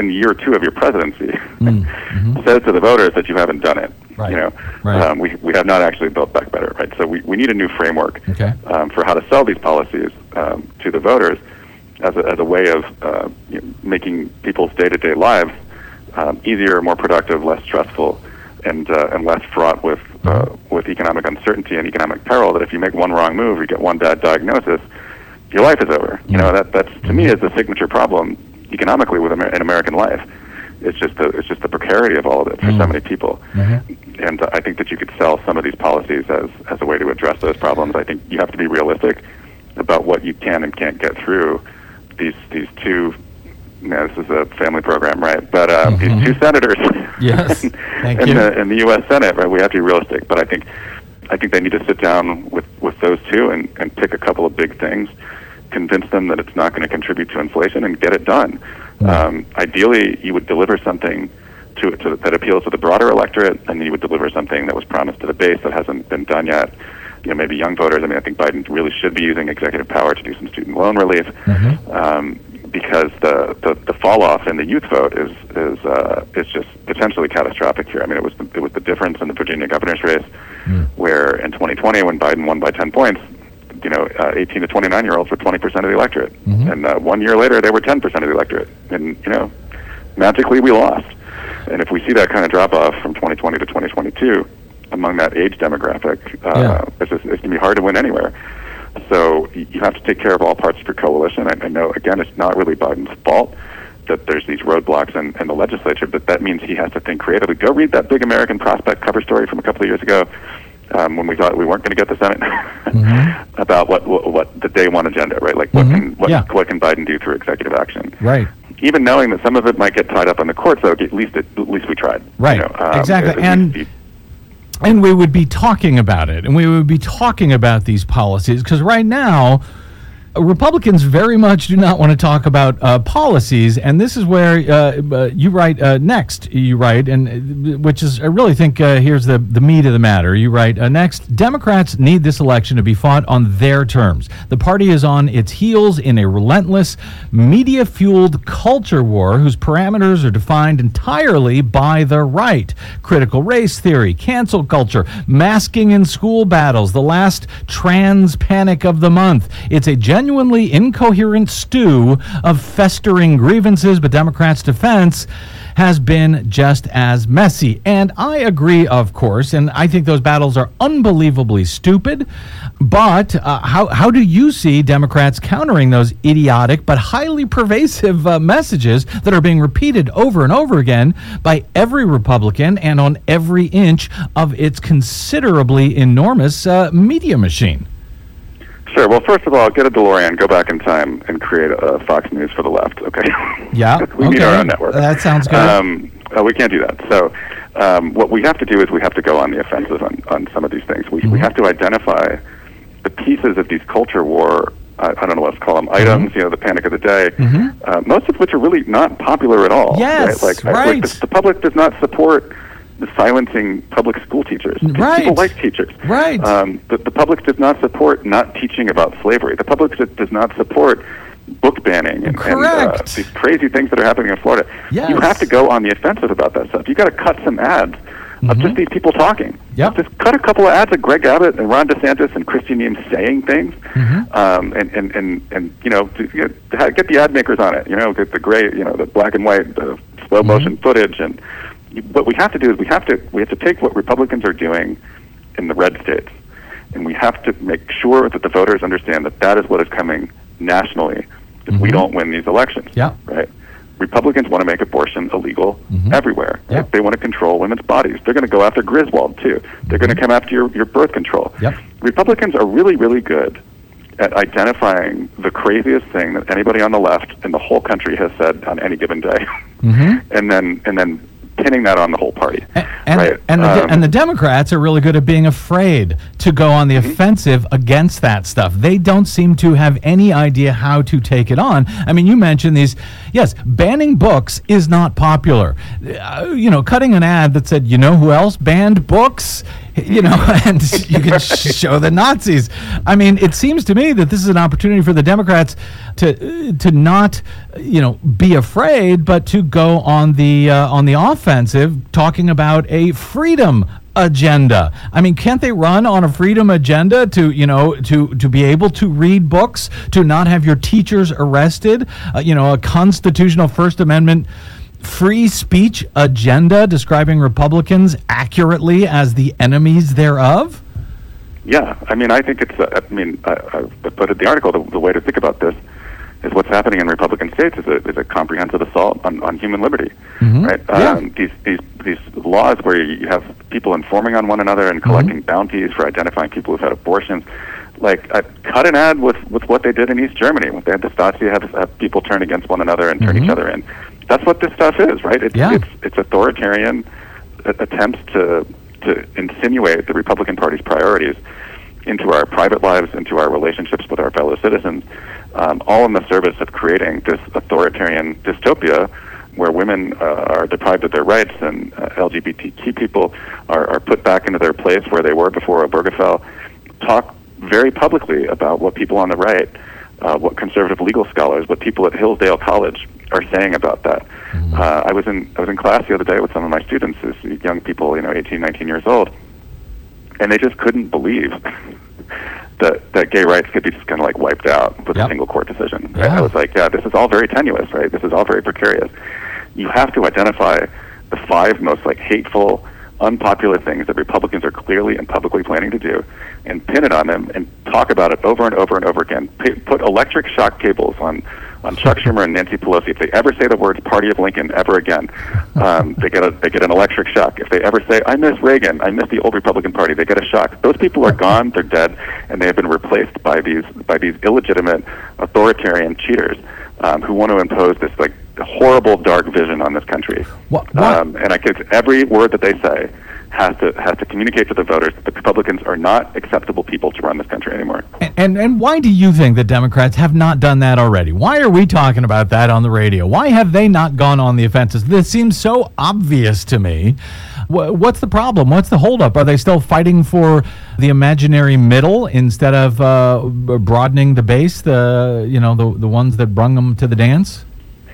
in year two of your presidency mm-hmm. says to the voters that you haven't done it. Right. You know, right. um, we we have not actually built back better, right? So we, we need a new framework okay. um, for how to sell these policies um, to the voters as a, as a way of uh, you know, making people's day-to-day lives um, easier, more productive, less stressful, and uh, and less fraught with uh, with economic uncertainty and economic peril. That if you make one wrong move, you get one bad diagnosis, your life is over. You know, that that's to me is the signature problem economically with Amer- in American life. It's just the it's just the precarity of all of it for mm-hmm. so many people. Mm-hmm. And uh, I think that you could sell some of these policies as as a way to address those problems. I think you have to be realistic about what you can and can't get through these these two. You know, this is a family program, right? But uh, mm-hmm. these two senators, yes, Thank in you. the in the U S Senate, right? We have to be realistic. But I think I think they need to sit down with, with those two and, and pick a couple of big things, convince them that it's not going to contribute to inflation, and get it done. Mm-hmm. Um, ideally, you would deliver something to, to that appeals to the broader electorate, and then you would deliver something that was promised to the base that hasn't been done yet. You know, maybe young voters. I mean, I think Biden really should be using executive power to do some student loan relief, mm-hmm. um, because the, the, the fall off in the youth vote is is uh, is just potentially catastrophic here. I mean, it was the, it was the difference in the Virginia governor's race, mm. where in twenty twenty, when Biden won by ten points, you know, uh, eighteen to twenty-nine year olds were twenty percent of the electorate, mm-hmm. and uh, one year later they were ten percent of the electorate, and you know, magically we lost. And if we see that kind of drop off from twenty twenty to twenty twenty-two among that age demographic, uh, yeah. it's, just, it's going to be hard to win anywhere. So you have to take care of all parts of your coalition. I, I know, again, it's not really Biden's fault that there's these roadblocks in, in the legislature, but that means he has to think creatively. Go read that Big American Prospect cover story from a couple of years ago, um, when we thought we weren't going to get the Senate, mm-hmm. about what, what what the day one agenda, right? Like what mm-hmm. can what, yeah. what can Biden do through executive action? Right. Even knowing that some of it might get tied up in the courts, though, at least it, at least we tried. Right. You know, um, exactly. at, at and. least, And we would be talking about it, and we would be talking about these policies, because right now, Republicans very much do not want to talk about uh, policies, and this is where uh, uh, you write uh, next. You write, and uh, which is I really think uh, here's the the meat of the matter. You write uh, next. Democrats need this election to be fought on their terms. The party is on its heels in a relentless, media-fueled culture war whose parameters are defined entirely by the right. Critical race theory, cancel culture, masking in school battles, the last trans panic of the month. It's a genuinely incoherent stew of festering grievances, but Democrats' defense has been just as messy. And I agree, of course, and I think those battles are unbelievably stupid. But uh, how, how do you see Democrats countering those idiotic but highly pervasive uh, messages that are being repeated over and over again by every Republican and on every inch of its considerably enormous uh, media machine? Sure. Well, first of all, get a DeLorean, go back in time, and create a Fox News for the left, okay? Yeah, we okay. need our own network. That sounds good. Um, uh, we can't do that. So um, what we have to do is we have to go on the offensive on, on some of these things. We, mm-hmm. we have to identify the pieces of these culture war, uh, I don't know what to call them, items, mm-hmm. you know, the panic of the day, mm-hmm. uh, most of which are really not popular at all. Yes, right. Like, right. like the, the public does not support the silencing public school teachers. Right. People like teachers. Right. Um, the, the public does not support not teaching about slavery. The public does not support book banning and, and uh, these crazy things that are happening in Florida. Yes. You have to go on the offensive about that stuff. You've got to cut some ads mm-hmm. of just these people talking. Yep. Just cut a couple of ads of Greg Abbott and Ron DeSantis and Kristi Noem saying things, mm-hmm. um, and, and, and, and, you know, to, you know, get the ad makers on it, you know, get the gray, you know, the black and white, the slow motion mm-hmm. footage. And what we have to do is we have to we have to take what Republicans are doing in the red states, and we have to make sure that the voters understand that that is what is coming nationally if mm-hmm. we don't win these elections. Yeah. Right. Republicans want to make abortion illegal mm-hmm. everywhere. Yeah. Right? They want to control women's bodies. They're going to go after Griswold too. They're mm-hmm. going to come after your, your birth control. Yep. Republicans are really, really good at identifying the craziest thing that anybody on the left in the whole country has said on any given day, mm-hmm. and then and then pinning that on the whole party. And, and, right? and, the, um, and the Democrats are really good at being afraid to go on the mm-hmm. offensive against that stuff. They don't seem to have any idea how to take it on. I mean, you mentioned these. Yes, banning books is not popular. Uh, you know, cutting an ad that said, you know who else banned books? You know, and you can show the Nazis. I mean, it seems to me that this is an opportunity for the Democrats to to not, you know, be afraid, but to go on the uh, on the offensive, talking about a freedom agenda. I mean, can't they run on a freedom agenda to, you know, to to be able to read books, to not have your teachers arrested, uh, you know, a constitutional First Amendment free speech agenda describing Republicans accurately as the enemies thereof? Yeah, I mean, I think it's, uh, I mean, I, I put in the article, the, the way to think about this is what's happening in Republican states is a, is a comprehensive assault on, on human liberty, mm-hmm. right? Yeah. Um, these, these, these laws where you have people informing on one another and collecting mm-hmm. bounties for identifying people who've had abortions, like, I cut an ad with, with what they did in East Germany, when they had the Stasi have, have people turn against one another and turn mm-hmm. each other in. That's what this stuff is, right? It's yeah. it's, it's authoritarian attempts to to insinuate the Republican Party's priorities into our private lives, into our relationships with our fellow citizens, um, all in the service of creating this authoritarian dystopia where women uh, are deprived of their rights and uh, L G B T Q people are, are put back into their place where they were before Obergefell. Talk very publicly about what people on the right, uh, what conservative legal scholars, what people at Hillsdale College are saying about that. Mm-hmm. Uh, I was in I was in class the other day with some of my students, these young people, you know, eighteen, nineteen years old, and they just couldn't believe that that gay rights could be just kind of like wiped out with yep. a single court decision. Right? Yeah. I was like, yeah, this is all very tenuous, right? This is all very precarious. You have to identify the five most like hateful, unpopular things that Republicans are clearly and publicly planning to do, and pin it on them and talk about it over and over and over again. P- put electric shock cables on. on Chuck Schumer and Nancy Pelosi. If they ever say the words "Party of Lincoln" ever again, um, they get a they get an electric shock. If they ever say "I miss Reagan," "I miss the old Republican Party," they get a shock. Those people are gone. They're dead, and they have been replaced by these by these illegitimate authoritarian cheaters um, who want to impose this like horrible dark vision on this country. What, what? Um, and I guess every word that they say has to has to communicate to the voters that the Republicans are not acceptable people to run this country anymore. And, and and why do you think the Democrats have not done that already? Why are we talking about that on the radio? Why have they not gone on the offensive? This seems so obvious to me. What's the problem? What's the holdup? Are they still fighting for the imaginary middle instead of uh, broadening the base? The you know the the ones that brung them to the dance.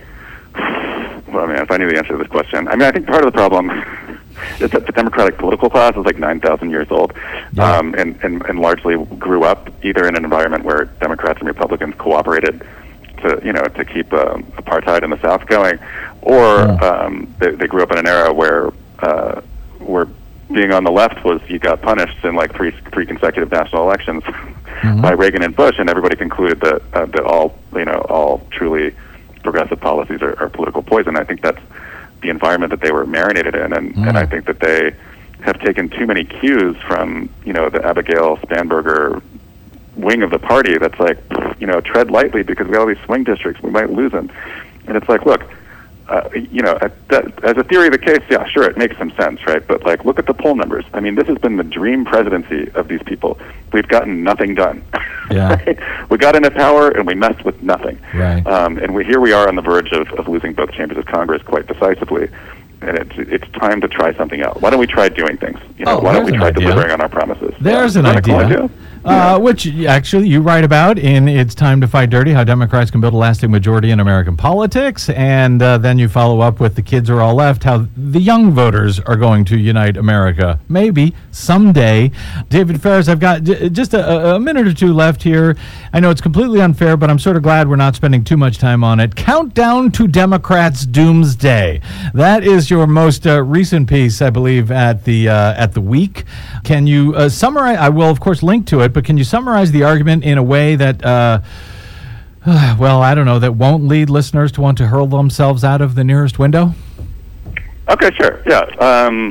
Well, I mean, if I knew the answer to this question, I mean, I think part of the problem is that the Democratic political class is like nine thousand years old, yeah. um, and, and, and largely grew up either in an environment where Democrats and Republicans cooperated to, you know, to keep uh, apartheid in the South going, or yeah. um, they, they grew up in an era where uh, where being on the left was you got punished in like three three consecutive national elections mm-hmm. by Reagan and Bush, and everybody concluded that uh, that all you know all truly progressive policies are, are political poison. I think that's the environment that they were marinated in, and, mm. and I think that they have taken too many cues from, you know, the Abigail Spanberger wing of the party that's like, you know, tread lightly because we have all these swing districts, we might lose them. And it's like, look, uh, you know, that, as a theory of the case, yeah, sure, it makes some sense, right? But, like, look at the poll numbers. I mean, this has been the dream presidency of these people. We've gotten nothing done. Yeah. Right? We got into power, and we messed with nothing. Right. Um, and we, here we are on the verge of, of losing both chambers of Congress quite decisively. And it's it's time to try something else. Why don't we try doing things? You know, oh, why don't we try idea. delivering on our promises? There's yeah. an idea. Cool idea? Uh, yeah. Which actually you write about in It's Time to Fight Dirty, How Democrats Can Build a Lasting Majority in American Politics. And uh, then you follow up with The Kids Are All Left, How the Young Voters Are Going to Unite America. Maybe someday. David Ferris, I've got j- just a, a minute or two left here. I know it's completely unfair, but I'm sort of glad we're not spending too much time on it. Countdown to Democrats' Doomsday. That is your most uh, recent piece, I believe, at the uh, at the Week. Can you uh, summarize? I will, of course, link to it, but can you summarize the argument in a way that, uh, uh, well, I don't know, that won't lead listeners to want to hurl themselves out of the nearest window? Okay, sure. Yeah. Um,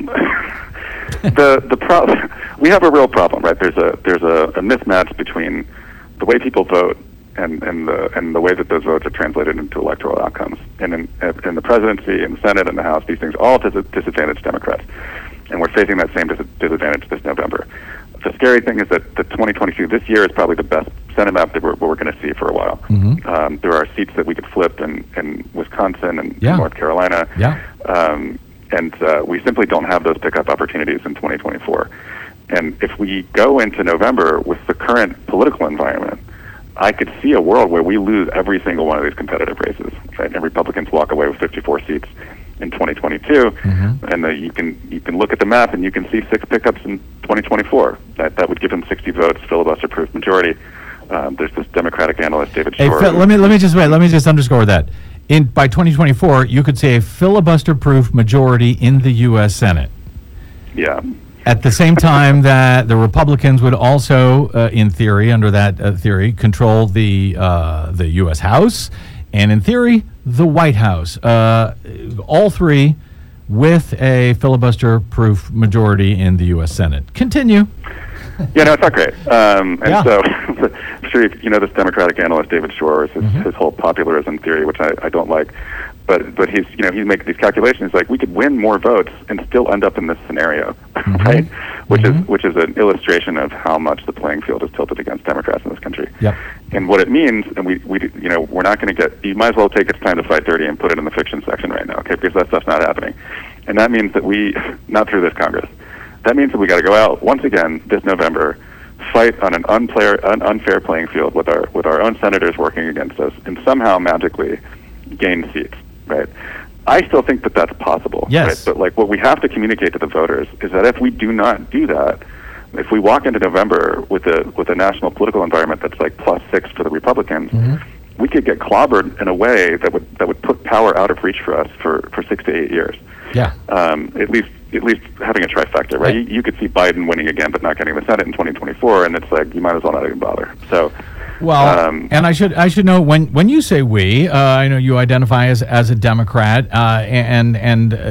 the the problem we have a real problem, right? There's a there's a, a mismatch between the way people vote and, and the and the way that those votes are translated into electoral outcomes. And in, in the presidency, in the Senate, and the House, these things all dis- disadvantage Democrats, and we're facing that same dis- disadvantage this November. The scary thing is that the twenty twenty-two, this year, is probably the best Senate map that we're, we're going to see for a while. Mm-hmm. Um, there are seats that we could flip in, in Wisconsin and yeah. North Carolina. Yeah. Um, and uh, we simply don't have those pickup opportunities in twenty twenty-four. And if we go into November with the current political environment, I could see a world where we lose every single one of these competitive races, right? And Republicans walk away with fifty-four seats in twenty twenty-two, mm-hmm. and the, you can you can look at the map and you can see six pickups in twenty twenty-four. That that would give him sixty votes, filibuster-proof majority. Um, there's this Democratic analyst, David Shor. Hey, Phil, let me let me just wait. Let me just underscore that. In by twenty twenty-four, you could see a filibuster-proof majority in the U S Senate. Yeah. At the same time that the Republicans would also, uh, in theory, under that uh, theory, control the uh, the U S House, and in theory, the White House. Uh, all three with a filibuster-proof majority in the U S Senate. Continue. Yeah, no, it's not great. Um, and yeah. so, I'm sure you, you know this Democratic analyst, David Shor, his, mm-hmm. his whole popularism theory, which I, I don't like. But but he's you know he's making these calculations like we could win more votes and still end up in this scenario, mm-hmm. right? Which mm-hmm. is which is an illustration of how much the playing field is tilted against Democrats in this country. Yep. And what it means, and we, we you know we're not going to get. You might as well take It's Time to Fight Dirty and put it in the fiction section right now, okay? Because that stuff's not happening, and that means that we not through this Congress. That means that we got to go out once again this November, fight on an unplayer, an unfair playing field with our with our own senators working against us, and somehow magically gain seats. Right, I still think that that's possible. Yes. Right? But like, what we have to communicate to the voters is that if we do not do that, if we walk into November with a with a national political environment that's like plus six for the Republicans, mm-hmm. we could get clobbered in a way that would that would put power out of reach for us for, for six to eight years. Yeah. Um, at least at least having a trifecta, right? right. You, you could see Biden winning again, but not getting the Senate in twenty twenty-four, and it's like you might as well not even bother. So. Well, um, and I should I should know when when you say we, uh, I know you identify as as a Democrat, uh, and and uh,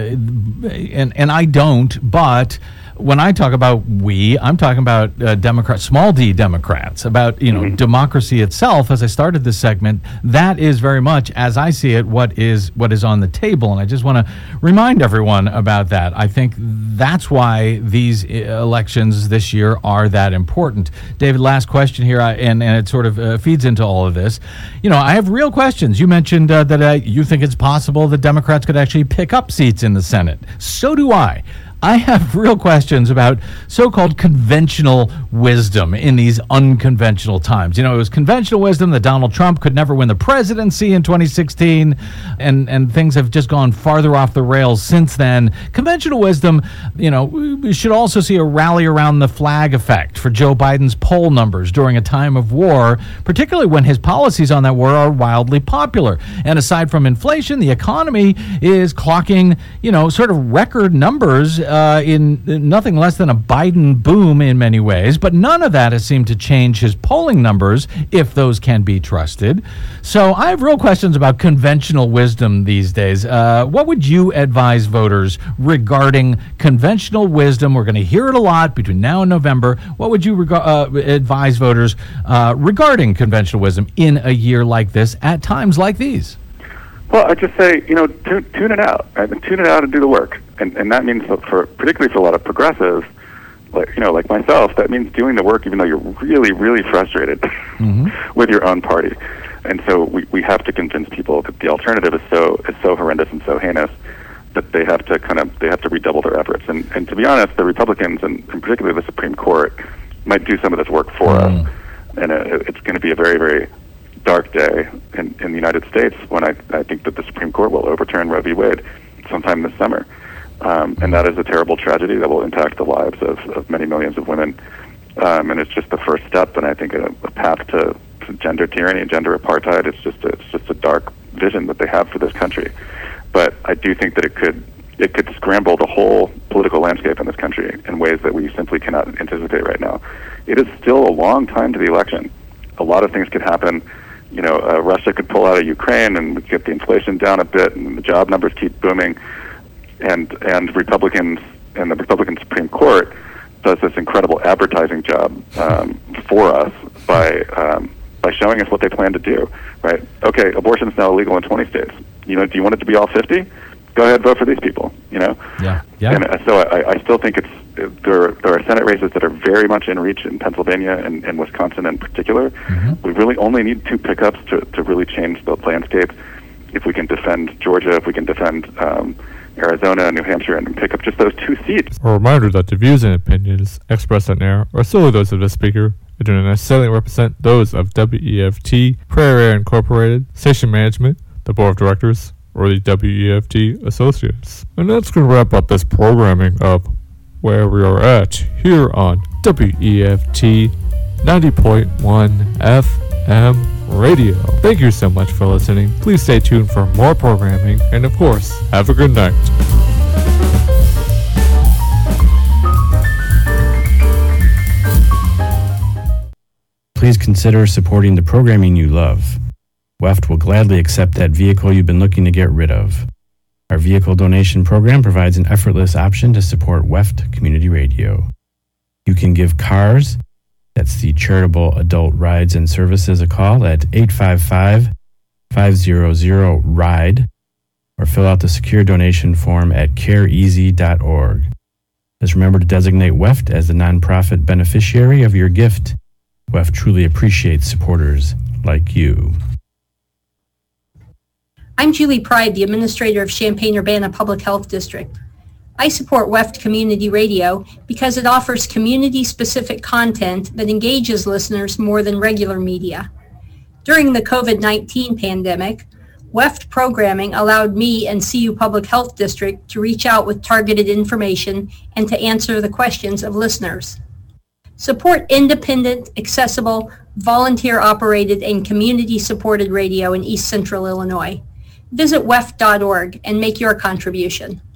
and and I don't, but. When I talk about we, I'm talking about uh, Democrats, small d Democrats, about, you know, mm-hmm. democracy itself. As I started this segment, that is very much, as I see it, what is what is on the table. And I just want to remind everyone about that. I think that's why these elections this year are that important. David, last question here, I, and, and it sort of uh, feeds into all of this. You know, I have real questions. You mentioned uh, that uh, you think it's possible that Democrats could actually pick up seats in the Senate. So do I. I have real questions about so-called conventional wisdom in these unconventional times. You know, it was conventional wisdom that Donald Trump could never win the presidency in twenty sixteen, and, and things have just gone farther off the rails since then. Conventional wisdom, you know, we should also see a rally around the flag effect for Joe Biden's poll numbers during a time of war, particularly when his policies on that war are wildly popular. And aside from inflation, the economy is clocking, you know, sort of record numbers Uh, in nothing less than a Biden boom in many ways, but none of that has seemed to change his polling numbers, if those can be trusted. So I have real questions about conventional wisdom these days. Uh, what would you advise voters regarding conventional wisdom? We're going to hear it a lot between now and November. What would you reg- uh, advise voters uh, regarding conventional wisdom in a year like this, at times like these? Well, I just say, you know, tune, tune it out. Right? Tune it out and do the work. And and that means for, for particularly for a lot of progressives, like you know, like myself, that means doing the work even though you're really, really frustrated mm-hmm. with your own party. And so we, we have to convince people that the alternative is so is so horrendous and so heinous that they have to kind of they have to redouble their efforts. And and to be honest, the Republicans and, and particularly the Supreme Court might do some of this work for mm. us. And it, it's going to be a very, very dark day in, in the United States when I, I think that the Supreme Court will overturn Roe v. Wade sometime this summer. Um, and that is a terrible tragedy that will impact the lives of, of many millions of women. Um, and it's just the first step, and I think a, a path to, to gender tyranny and gender apartheid. It's just a, it's just a dark vision that they have for this country. But I do think that it could it could scramble the whole political landscape in this country in ways that we simply cannot anticipate right now. It is still a long time to the election. A lot of things could happen. You know, uh, Russia could pull out of Ukraine and we get the inflation down a bit, and the job numbers keep booming. And and Republicans and the Republican Supreme Court does this incredible advertising job um, for us by um, by showing us what they plan to do. Right? Okay, abortion is now illegal in twenty states. You know, do you want it to be all fifty? Go ahead, vote for these people. You know. Yeah. Yeah. And so I, I still think it's there. There are Senate races that are very much in reach in Pennsylvania and, and Wisconsin in particular. Mm-hmm. We really only need two pickups to to really change the landscape. if we can defend Georgia, if we can defend um, Arizona, New Hampshire, and pick up just those two seats. A reminder that the views and opinions expressed on air are solely those of the speaker and do not necessarily represent those of W E F T, Prairie Air Incorporated, Station Management, the Board of Directors, or the W E F T Associates. And that's going to wrap up this programming of Where We Are At here on W E F T ninety point one F M Radio. Thank you so much for listening. Please stay tuned for more programming, and of course, have a good night. Please consider supporting the programming you love. W E F T will gladly accept that vehicle you've been looking to get rid of. Our vehicle donation program provides an effortless option to support W E F T Community Radio. You can give CARS, that's the Charitable Adult Rides and Services, a call at eight five five, five hundred, RIDE, or fill out the secure donation form at care easy dot org. Just remember to designate W E F T as the nonprofit beneficiary of your gift. W E F T truly appreciates supporters like you. I'm Julie Pride, the administrator of Champaign-Urbana Public Health District. I support W E F T Community Radio because it offers community-specific content that engages listeners more than regular media. During the covid nineteen pandemic, W E F T programming allowed me and C U Public Health District to reach out with targeted information and to answer the questions of listeners. Support independent, accessible, volunteer-operated, and community-supported radio in East Central Illinois. Visit W E F T dot org and make your contribution.